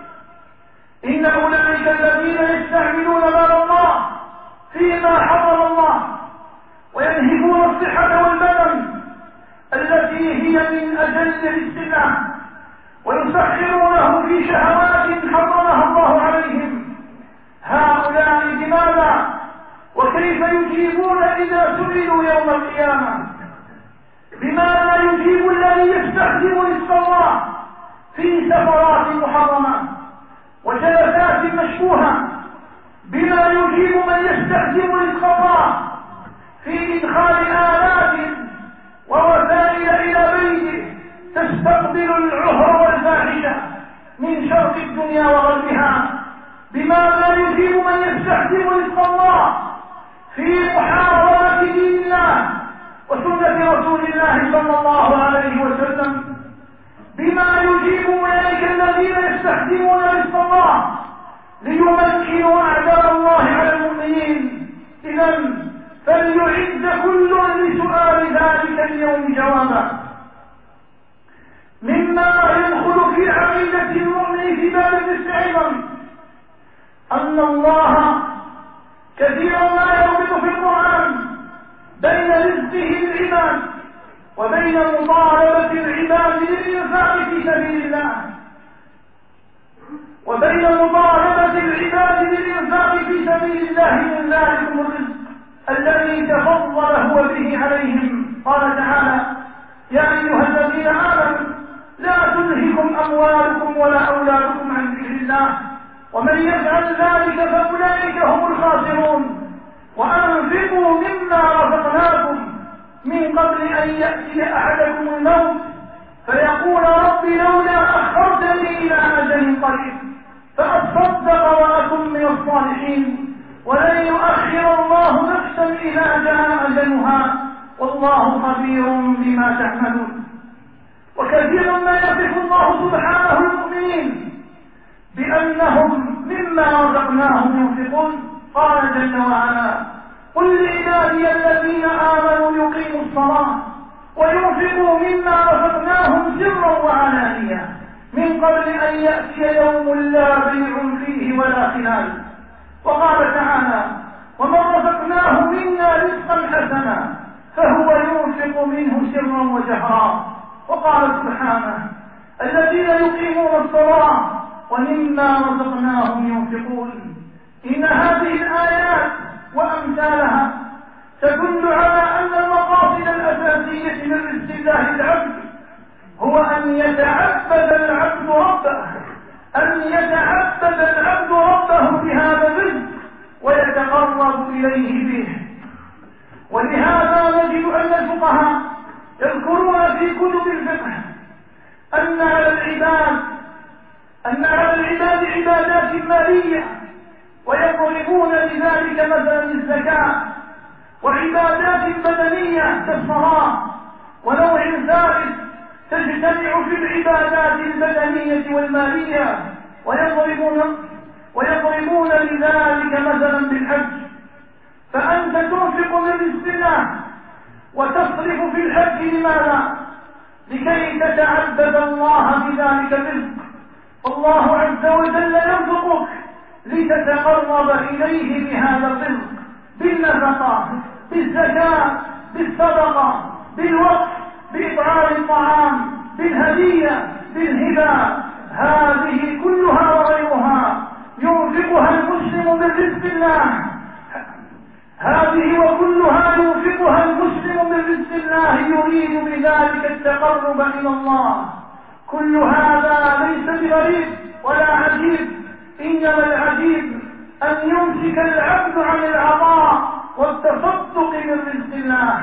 لرزق الله ويسخرونه في شهوات حرمها الله عليهم. هؤلاء لماذا وكيف يجيبون إذا سئلوا يوم القيامة؟ بماذا يجيب الذي يستخدم رزق الله في سفرات محرمة وجلسات مشبوهة؟ بما يجيب من يستخدم رزق الله في إدخال آلات ووسائل إلى بيته تستقبل العهر والفاحشة من شرق الدنيا وغربها؟ بماذا يجيب من يستخدم رزق الله في محاربة دين الله وسنة رسول الله صلى الله عليه وسلم؟ بما يجيب أولئك الذين يستخدمون رزق الله ليمكنوا أعداء الله على المؤمنين؟ إذن فليعد كل لسؤال ذلك اليوم جوابا. مما يدخل في عقيدة المؤمن في باب الرزق أيضا أن الله كثيرا ما يربط في القرآن بين رزقه للعباد وبين مطالبة العباد للإنفاق في سبيل الله وبين مطالبة العباد للإنفاق في سبيل الله من ذلكم الرزق الذي تفضل هو به عليهم. قال تعالى: يا أيها الذين آمنوا لا تلهكم أموالكم ولا أولادكم عن ذكر الله ومن يفعل ذلك فأولئك هم الخاسرون وأنفقوا مما رزقناكم من قبل أن يأتي أحدكم الموت فيقول رب لولا أخرتني إلى أجل قريب فأصدق وأكن من الصالحين ولن يؤخر الله نفسا إذا جاء أجلها والله خبير بما تعملون. وكثيرا ما يصف الله سبحانه المؤمنين بأنهم مما رزقناهم ينفقون. قال جل وعلا: قل لعبادي الذين آمنوا يقيموا الصلاة وينفقوا مما رزقناهم سرا وعلانية من قبل أن يأتي يوم لا بيع فيه ولا خلال. وقال تعالى: ومن رزقناه منا رزقا حسنا فهو ينفق منه سرا وجهرا. وقال سبحانه: الذين يقيمون الصلاة ومما رزقناهم ينفقون. إن هذه الآيات وأمثالها تدل على أن المقاصد الأساسية من رزق الله العبد هو أن يتعبد العبد ربه أن يتعبد العبد ربه بهذا الرزق ويتقرب إليه به. ولهذا نجد أن الفقهاء يذكرون في كتب الفقه أن على العباد أن على العباد عبادات مالية ويضربون لذلك مثلا الزكاة وعبادات بدنية كالصلاة ونوع ثالث تجتمع في العبادات البدنية والمالية ويضربون ويضربون لذلك مثلا بالحج. فأنت تنفق من رزق الله وتصرف في الحج لماذا؟ لكي تتعبد الله بذلك الرزق. الله عز وجل يرزقك لتتقرب إليه بهذا الرزق بالنفقة بالزكاة بالصدقة بالوقف بإطعام الطعام بالهدية بالهبة. هذه كلها وغيرها ينفقها المسلم من رزق الله هذه وكلها ينفقها المسلم من رزق الله يريد بذلك التقرب إلى الله. كل هذا ليس بغريب ولا عجيب، إنما العجيب أن يمسك العبد عن العطاء والتصدق من رزق الله.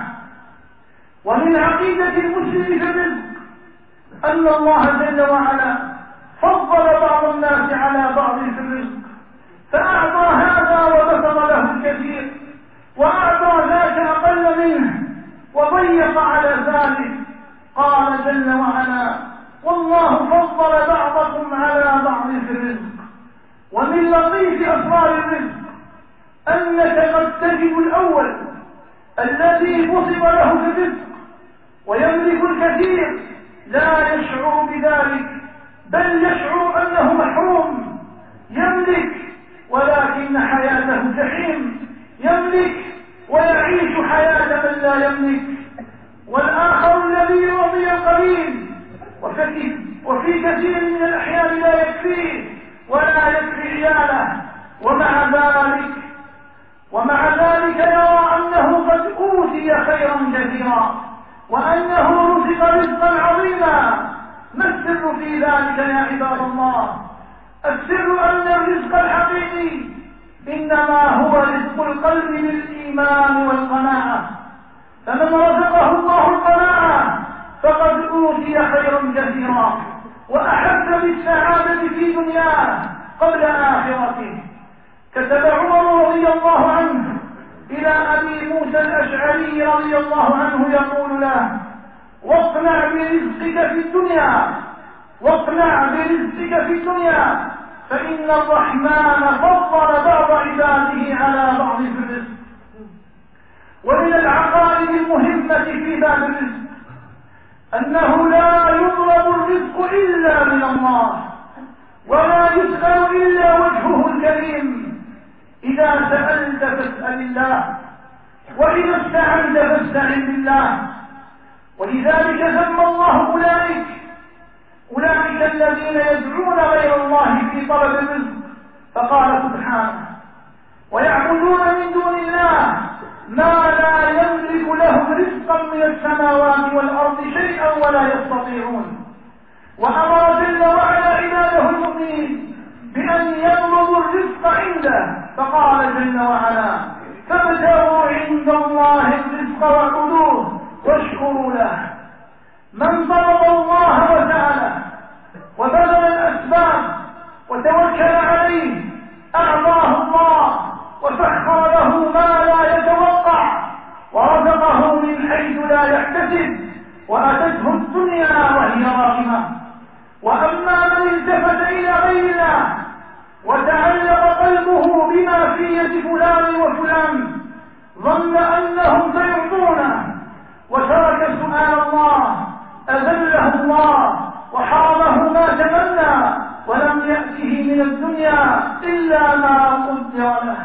ومن عقيدة المسلم في الرزق أن الله جل وعلا فضل بعض الناس على بعض في الرزق فأعطى هذا وبسط له الكثير وأعطى ذاك أقل منه وضيق على ذلك. قال جل وعلا: والله فضل بعضكم على بعض في الرزق. ومن لطيف أسرار الرزق أنك قد تجد الأول الذي بسط له في الرزق ويملك الكثير لا يشعر بذلك بل يشعر أنه محروم. يملك ولكن حياته جحيم، يملك ويعيش حياة من لا يملك. والآخر الذي يعطي القليل وفي كثير من الأحيان لا يكفيه ولا يكفي عياله، ومع ذلك ومع ذلك يرى أنه قد أوتي خيرا كثيرا وأنه رزق رزقا عظيما. ما السر في ذلك يا عباد الله؟ السر أن الرزق الحقيقي إنما هو رزق القلب بالإيمان والقناعة، فمن رزقه الله القناعة فقد أوتي خيرا كثيرا وأحس بالسعادة في دنياه قبل آخرته. كتب عمر رضي الله عنه إلى أبي موسى الأشعري رضي الله عنه يقول له: واقنع برزقك في الدنيا واقنع برزقك في الدنيا فإن الرحمن فضل بعض عباده على بعض في الرزق. ومن العقائد المهمة في باب الرزق أنه لا يطلب الرزق إلا من الله، ولا يسأل إلا وجهه الكريم. إذا سألت فاسأل الله، وإذا استعنت فاستعن بالله. ولذلك ذم الله أولئك أولئك الذين يدعون غير الله في طلب الرزق، فقال سبحانه: ويعبدون من دون الله ما لا يملك لهم رزقا من السماوات والأرض شيئا ولا يستطيعون. وأمر جل وعلا عباده المؤمنين بأن يطلبوا الرزق عنده، فقال جل وعلا: فابتغوا عند الله الرزق واعبدوه واشكروا له. من طلب الله وسأله وبذل الأسباب وتوكل عليه أعطاه الله وسخر له ما لا يتوقع ورزقه من حيث لا يحتسب، وأتته الدنيا وهي راغمة. وأما من التفت إلى غير الله وتعلق قلبه بما في يد فلان وفلان ظن أنهم سيعطونه وترك سؤال الله أذله الله وحرمه ما تمنى، ولم يأته من الدنيا إلا ما قدر له.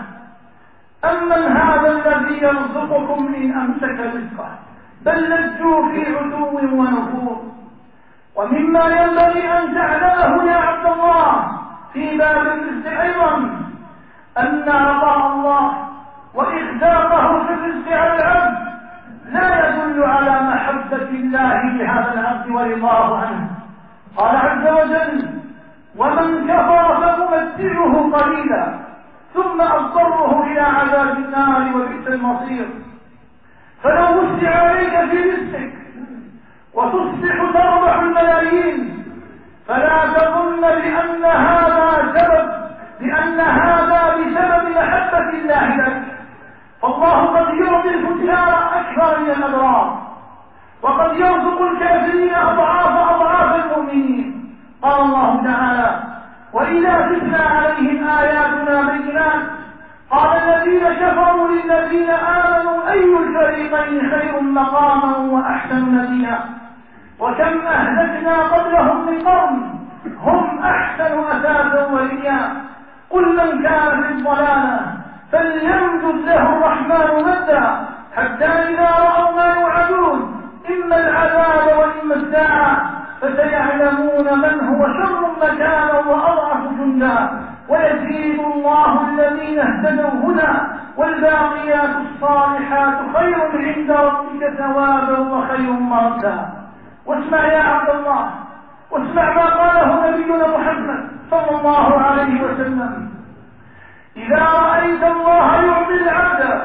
أمن هذا الذي يرزقكم إن أمسك رزقه، بل لجوا في عتو ونفور. ومما ينبغي أن تعلمه يا عبد الله في باب الرزق أيضا أن عطاء الله وإخزاقه في الرزق على العبد لا يدل على محبة الله لهذا العبد ورضاه عنه. قال عز وجل: ومن كفر فأمتعه قليلا ثم أضطره إلى عذاب النار وبئس المصير. فلو وسع عليك في رزقك وتصبح تربح الملايين فلا تظن بأن هذا سبب بأن هذا بسبب محبة الله لك، فالله قد يعطي الفجار أكثر من الأبرار، وقد يرزق الكافرين أضعاف أضعاف المؤمنين. قال الله تعالى: وإذا تتلى عليهم آياتنا بينات قال الذين كفروا للذين آمنوا أي الفريقين خير مقاما وأحسن نديا. وكم أهلكنا قبلهم من قرن هم أحسن أثاثا ورئيا. قل من كان في الضلالة فليمدد له الرحمن مدا حتى إذا رأوا ما يوعدون إما العذاب وإما الساعة فسيعلمون من هو شر مكانا وأضعف جندا ويزيد الله الذين اهتدوا هدى والباقيات الصالحات خير عند ربك ثوابا وخير مردا. واسمع يا عبد الله، واسمع ما قاله نبينا محمد صلى الله عليه وسلم: إذا رأيت الله يعطي العبد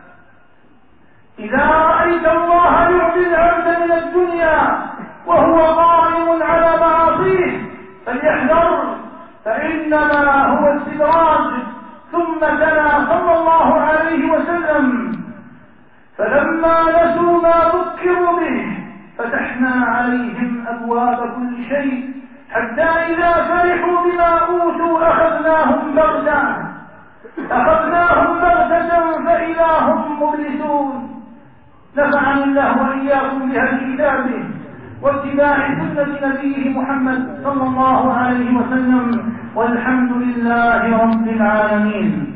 إذا رأيت الله يعطي العبد من الدنيا وهو قائم على معاصيه فليحذر، فإنما هو استدراج. ثم تلا صلى الله عليه وسلم: فلما نسوا ما ذكروا به فتحنا عليهم أبواب كل شيء حتى إذا فرحوا بما أوتوا أخذناهم بغتة أخذناهم بغتة فإذا هم مبلسون. نفعني الله وإياكم بهدي كتابه واتباع سنة نبيه محمد صلى الله عليه وسلم، والحمد لله رب العالمين.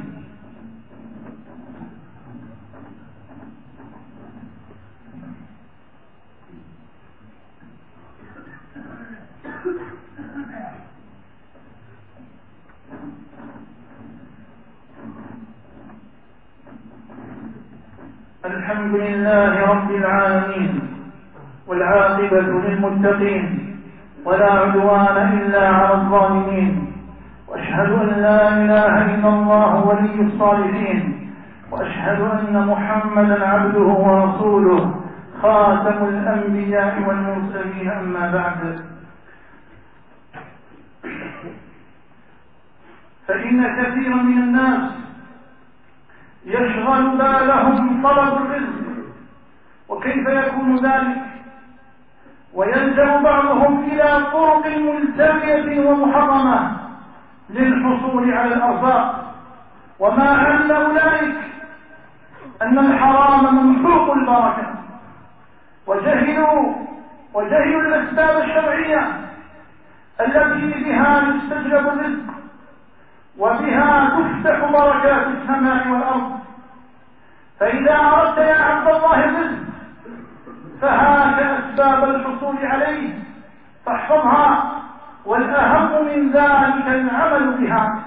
الحمد لله رب العالمين، والعاقبة للمتقين، ولا عدوان إلا على الظالمين، وأشهد أن لا إله إلا الله ولي الصالحين، وأشهد أن محمدا عبده ورسوله خاتم الأنبياء والمرسلين. أما بعد، فإن كثيرا من الناس يشغل بالهم طلب الرزق، وكيف يكون ذلك؟ ويلجأ بعضهم إلى طرق ملتوية ومحرمة للحصول على الأرزاق، وما علم أولئك أن الحرام ممحوق البركة، وجهلوا وجهلوا الأسباب الشرعية التي بها يستجلب الرزق، وبها تفتح بركات السماء والأرض. فإذا أردت يا عبد الله الرزق فهاك أسباب الحصول عليه فاحفظها، والأهم من ذلك العمل بها.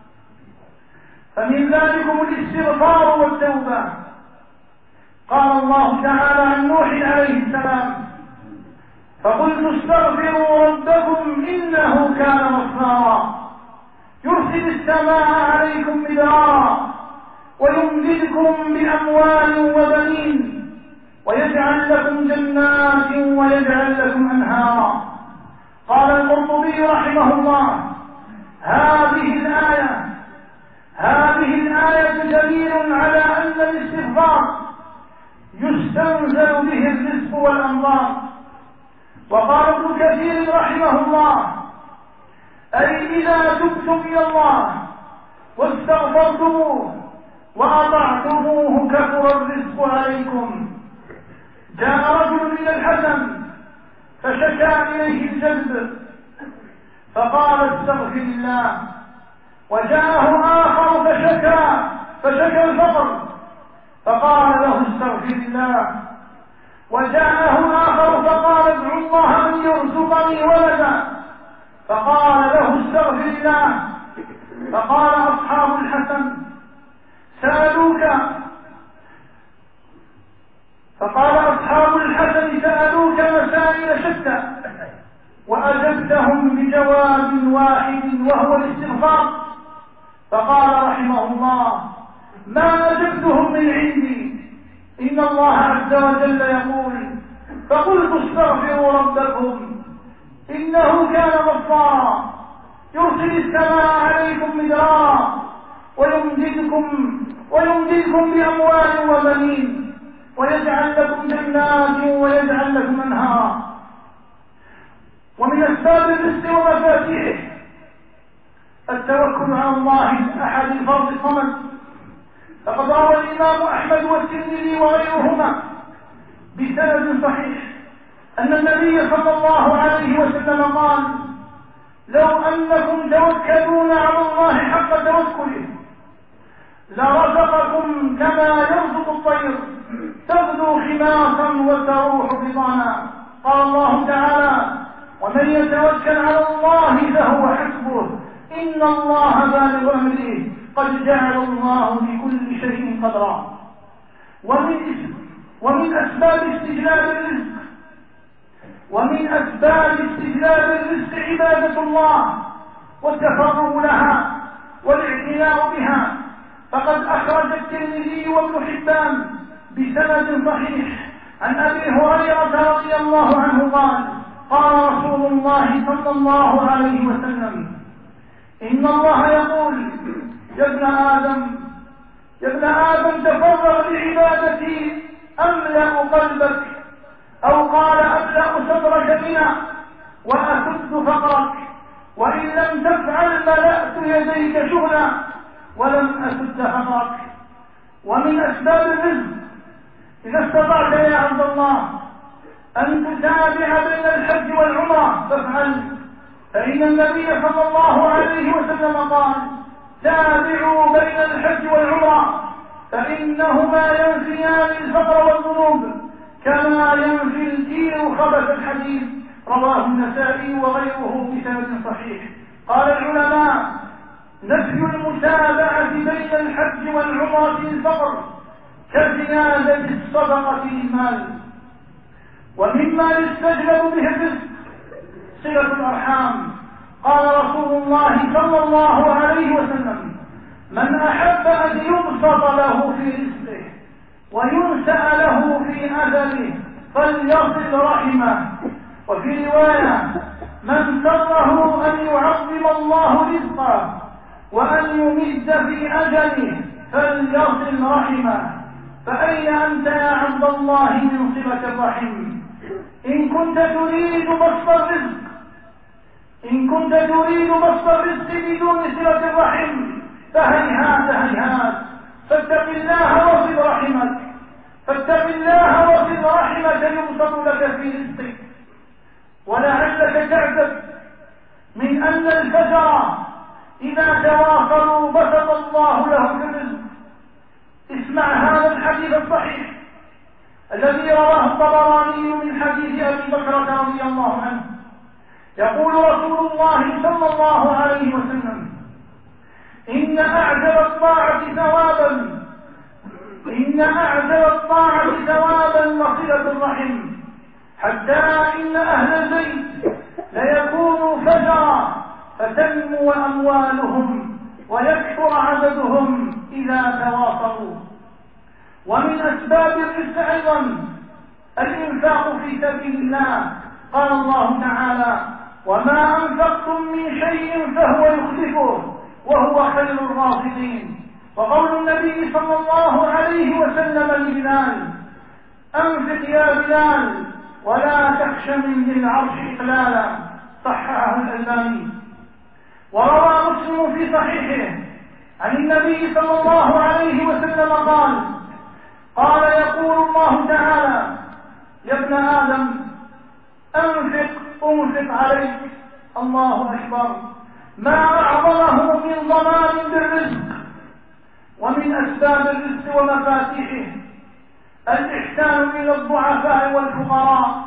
فمن ذلكم الاستغفار والتوبة. قال الله تعالى عن نوح عليه السلام: فقلت استغفروا ربكم إنه كان غفارا يرسل السماء عليكم مدرارا ويمددكم بأموال وبنين ويجعل لكم جنات ويجعل لكم أنهارا. قال القرطبي رحمه الله: هذه الآية هذه الآية دليل على أن الاستغفار يستنزل به الرزق والأمطار. وقال ابن كثير رحمه الله: أي إذا تبتم إلى الله واستغفرتموه وأطعتموه كثر الرزق عليكم. جاء رجل إلى الحسن فشكى إليه الجذب فقال: استغفر الله. وجاءه آخر فشكى فشكى الفقر فقال له: استغفر الله. وجاءه آخر فقال: ادعو الله أن يرزقني ولدا فقال له: استغفر الله. فقال أصحاب الحسن سألوك فقال أصحاب الحسن سألوك مسائل شتى وأجبتهم بجواب واحد وهو الاستغفار. فقال رحمه الله: ما أجبتهم من عندي، إن الله عز وجل يقول: فقلت استغفروا ربكم إنه كان غفارا يرسل السماء عليكم مدرارا ويمددكم ويمددكم بأموال وبنين ويجعل لكم جنات ويجعل لكم أنهارا. ومن أسباب الرزق ومفاتيحه التوكل على الله الأحد الفرد الصمد. فقد روى الإمام أحمد والترمذي وغيرهما بسند صحيح أن النبي صلى الله عليه وسلم قال: لو أنكم توكلون على الله حق توكله لرزقكم كما يرزق الطير تغدو خماصا وتروح بطانا. قال الله تعالى: ومن يتوكل على الله فهو حسبه إن الله بالغ أمره قد جعل الله لكل شيء قدرا. ومن ومن أسباب استجلاب الرزق ومن أسباب استجلاب الرزق عبادة الله والتفرغ لها والاعتناء بها. فقد أخرج الترمذي وابن حبان بسند صحيح عن أبي هريرة رضي الله عنه قال: قال رسول الله صلى الله عليه وسلم: إن الله يقول: يا ابن آدم يا ابن آدم تفرغ لعبادتي أملأ قلبك، أو قال: أملأ صدرك منها وأسد فقرك، وإن لم تفعل ملأت يديك شغلا ولم أسد فقرك. ومن أسباب الرزق إذا استطعت يا عبد الله أن تتابع بين الحج والعمرة فافعل، فإن النبي صلى الله عليه وسلم قال: تابعوا بين الحج والعمرة فإنهما ينفيان الفقر والذنوب كما ينفي الكير خبث الحديد. رواه النسائي وغيره بسند صحيح. قال العلماء: نفي المتابعة بين الحج والعمرة الفقر كزيادة الصدقة للمال. ومما يستجلب به الرزق صلة الأرحام. قال رسول الله صلى الله عليه وسلم: من أحب أن يبسط له في رزقه وينسأ له في أجله فليصل رحمه. وفي رواية: من سره أن يعظم الله رزقه وأن يمد في أجله فليصل رحمه. فأين أنت يا عبد الله من صلة الرحم؟ إن كنت تريد بسط الرزق إن كنت تريد بسط الرزق بدون صلة الرحم فهيهات هيهات. فاتق الله وصل رحمك فاتق الله وصل رحمك يبسط لك في رزقك. ولعلك تعجب من أن الفجر إذا تواصلوا بسط الله لهم في الرزق. اسمع هذا الحديث الصحيح الذي رواه الطبراني من حديث أبي بكرة رضي الله عنه. يقول رسول الله صلى الله عليه وسلم: إن أعجب الطاعة ثوابا إن أعجب الطاعة ثوابا لصلة الرحم، حتى إن أهل البيت ليكونوا فجرا فتنمو أموالهم ويكثر عددهم إذا تواصلوا. ومن أسباب الرزق أيضا الإنفاق في سبيل الله. قال الله تعالى: وما أنفقتم من شيء فهو يخلفه وهو خير الرازقين. وقول النبي صلى الله عليه وسلم لبلال: أنفق يا بلال ولا تخش من ذي العرش إقلالا. صححه الألباني. وروى مسلم في صحيحه عن النبي صلى الله عليه وسلم قال: قال يقول الله تعالى: يا ابن آدم أنفق أنفق عليك. الله أكبر. ما أعظمه من ضمان بالرزق. ومن أسباب الرزق ومفاتيحه الإحسان إلى الضعفاء والفقراء،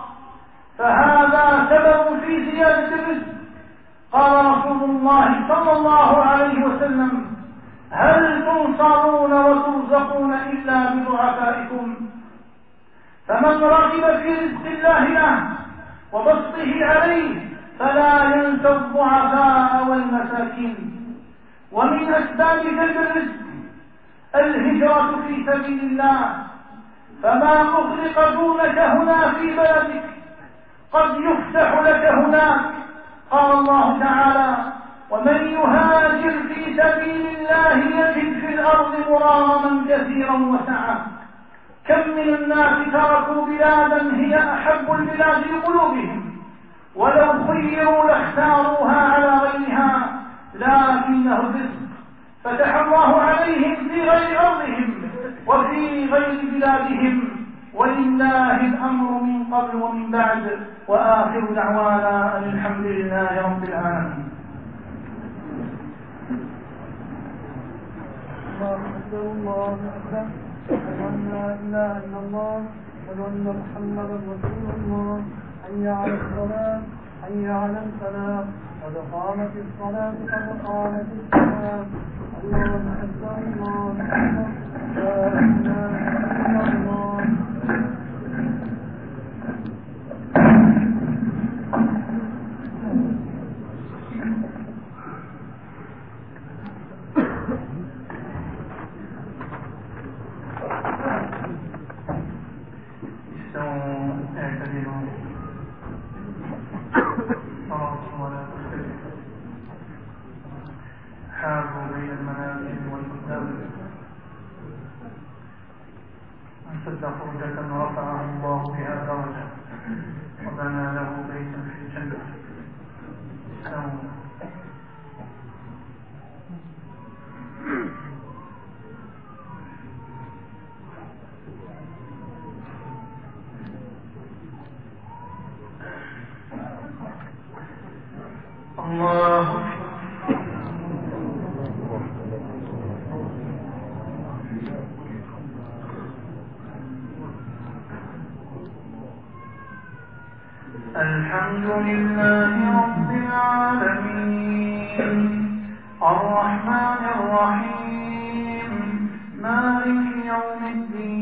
فهذا سبب في زيادة الرزق. قال رسول الله صلى الله عليه وسلم: هل تنصرون وترزقون إلا بضعفائكم؟ فمن رغب في رزق الله له وبسطه عليه فلا ينسى الضعفاء والمساكين. ومن أسباب جلب الرزق الهجرة في سبيل الله، فما أغلق دونك هنا في بلدك قد يفتح لك هناك. قال الله تعالى: ومن يهاجر في سبيل الله يجد في الأرض مراغما كثيرا وسعة. كم من الناس تركوا بلادا هي أحب البلاد لقلوبهم ولو خيروا لاختاروها على غيرها، لكنه الرزق فتح الله عليهم في غير أرضهم وفي غير بلادهم، ولله الأمر من قبل ومن بعد. وآخر دعوانا أن الحمد لله رب العالمين. الله أكبر الله أكبر. أشهد أن لا إله إلا الله أشهد أن محمدا رسول الله. حي على الصلاة حي على الفلاح قد قامت الصلاة قد قامت الصلاة. الله أكبر الله أكبر. لا إله إلا الله. حاذوا بين المنازل والقدام. من سد فرجة رفعه الله بها درجة وبنى له بيتا في الجنة. الله الحمد لله رب العالمين الرحمن الرحيم مالك يوم الدين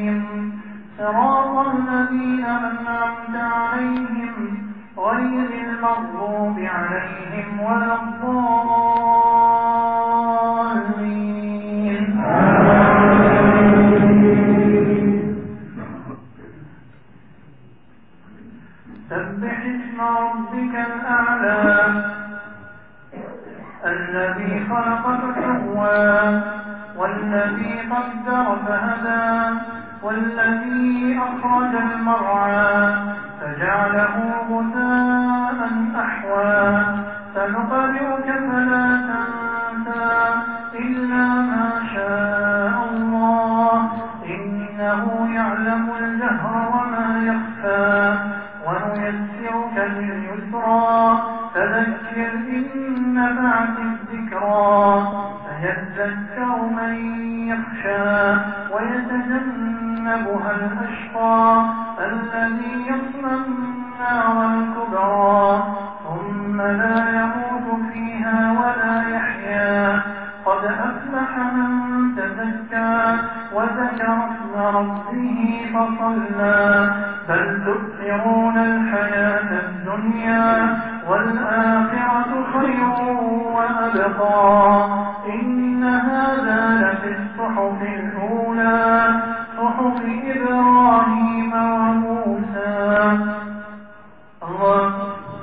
عليهم صراط الذين أنعمت عليهم غير المغضوب عليهم ولا الضالين. سبح اسم ربك الأعلى الذي خلق فسوى والذي قدر فهدى والذي أخرج المرعى فجعله غثاء أحوى سنقرئك فلا تنسى إلا ما شاء الله إنه يعلم الجهر وما يخفى ونيسرك لليسرى فذكر إن نفعت الذكرى سيذكر من يخشى ويتجنبها الأشقى الذي يصلى النار الكبرى ثم لا يموت فيها ولا يحيا قد أفلح من تزكى وذكر اسم ربه فصلى بل تؤثرون الحياة الدنيا والآخرة خير وأبقى إن هذا لفي الصحف الأولى صحف إبراهيم وموسى. الله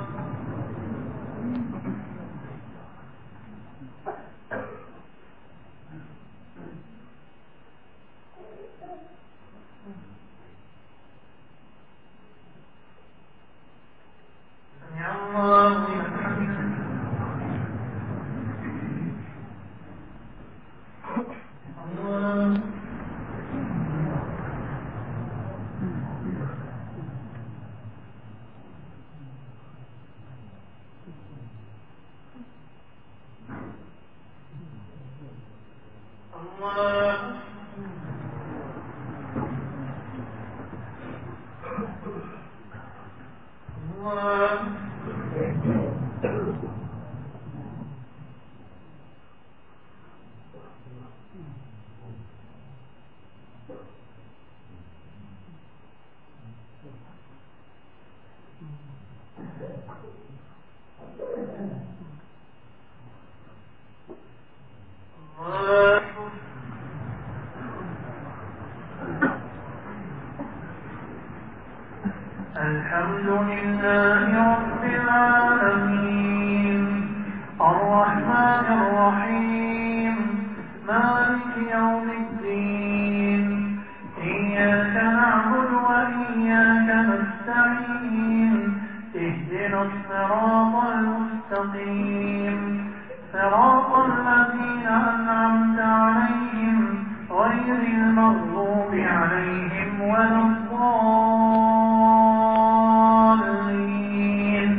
الحمد لله رب العالمين الرحمن الرحيم مالك يوم الدين إياك نعبد وإياك نستعين اهدنا الصراط المستقيم صراط الذين أنعمت عليهم غير المغضوب عليهم ولا الضالين.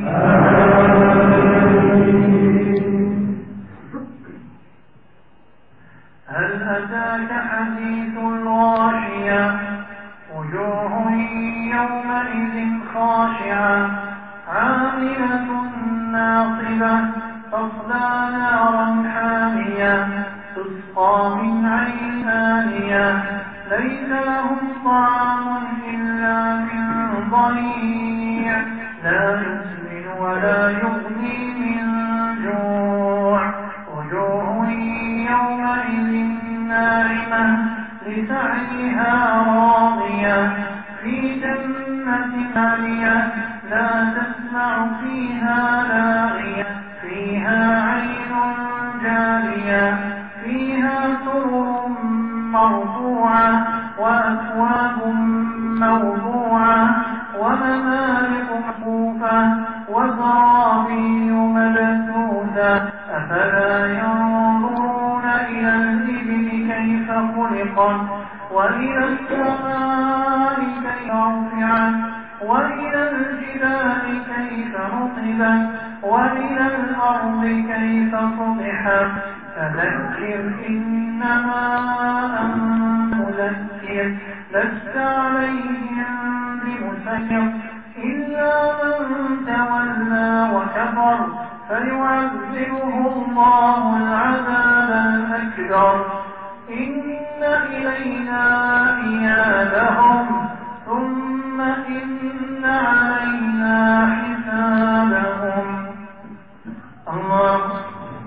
هل أتاك حديث الغاشية وجوه يومئذ خاشعة عاملة ناصبة تصلى نارا حامية تسقى من عين آنية ليس لهم طعام إلا من ضريع لا يسمن ولا يغني من جوع وجوه يومئذ ناعمة لسعيها راضية في جنة عالية لا تسمع فيها لاغية فيها عين جارية فيها سرر مرفوعة وأكواب موضوعة ونمارق مصفوفة وزرابي مبثوثة أفلا ينظرون إلى الإبل كيف خلقت وإلى السماء كيف رفعت وإلى الجبال كيف نصبت وإلى الأرض كيف سطحت فذكر إنما أنت مذكر لست عليهم بمسيطر إلا من تولى وكفر فيعذبه الله العذاب الأكبر إن إلينا إيابهم ثم إن علينا حسابهم. الله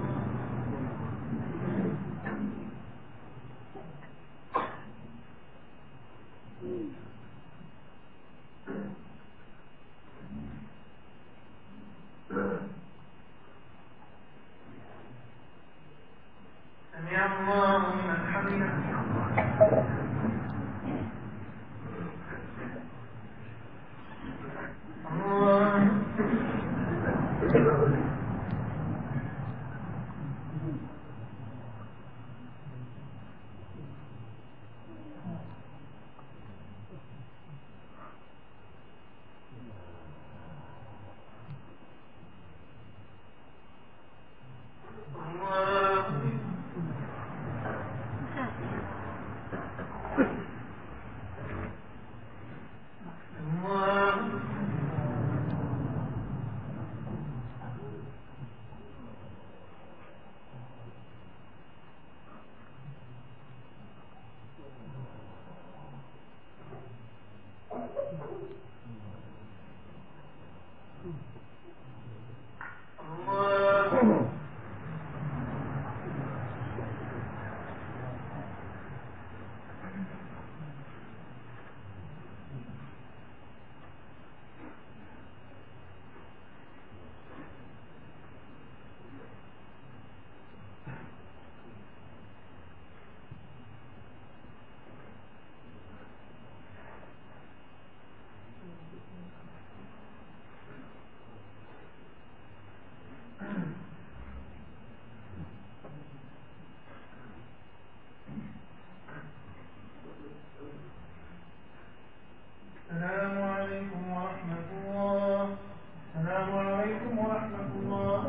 سمع الله لمن حمده. السلام عليكم ورحمة الله. السلام عليكم ورحمة الله.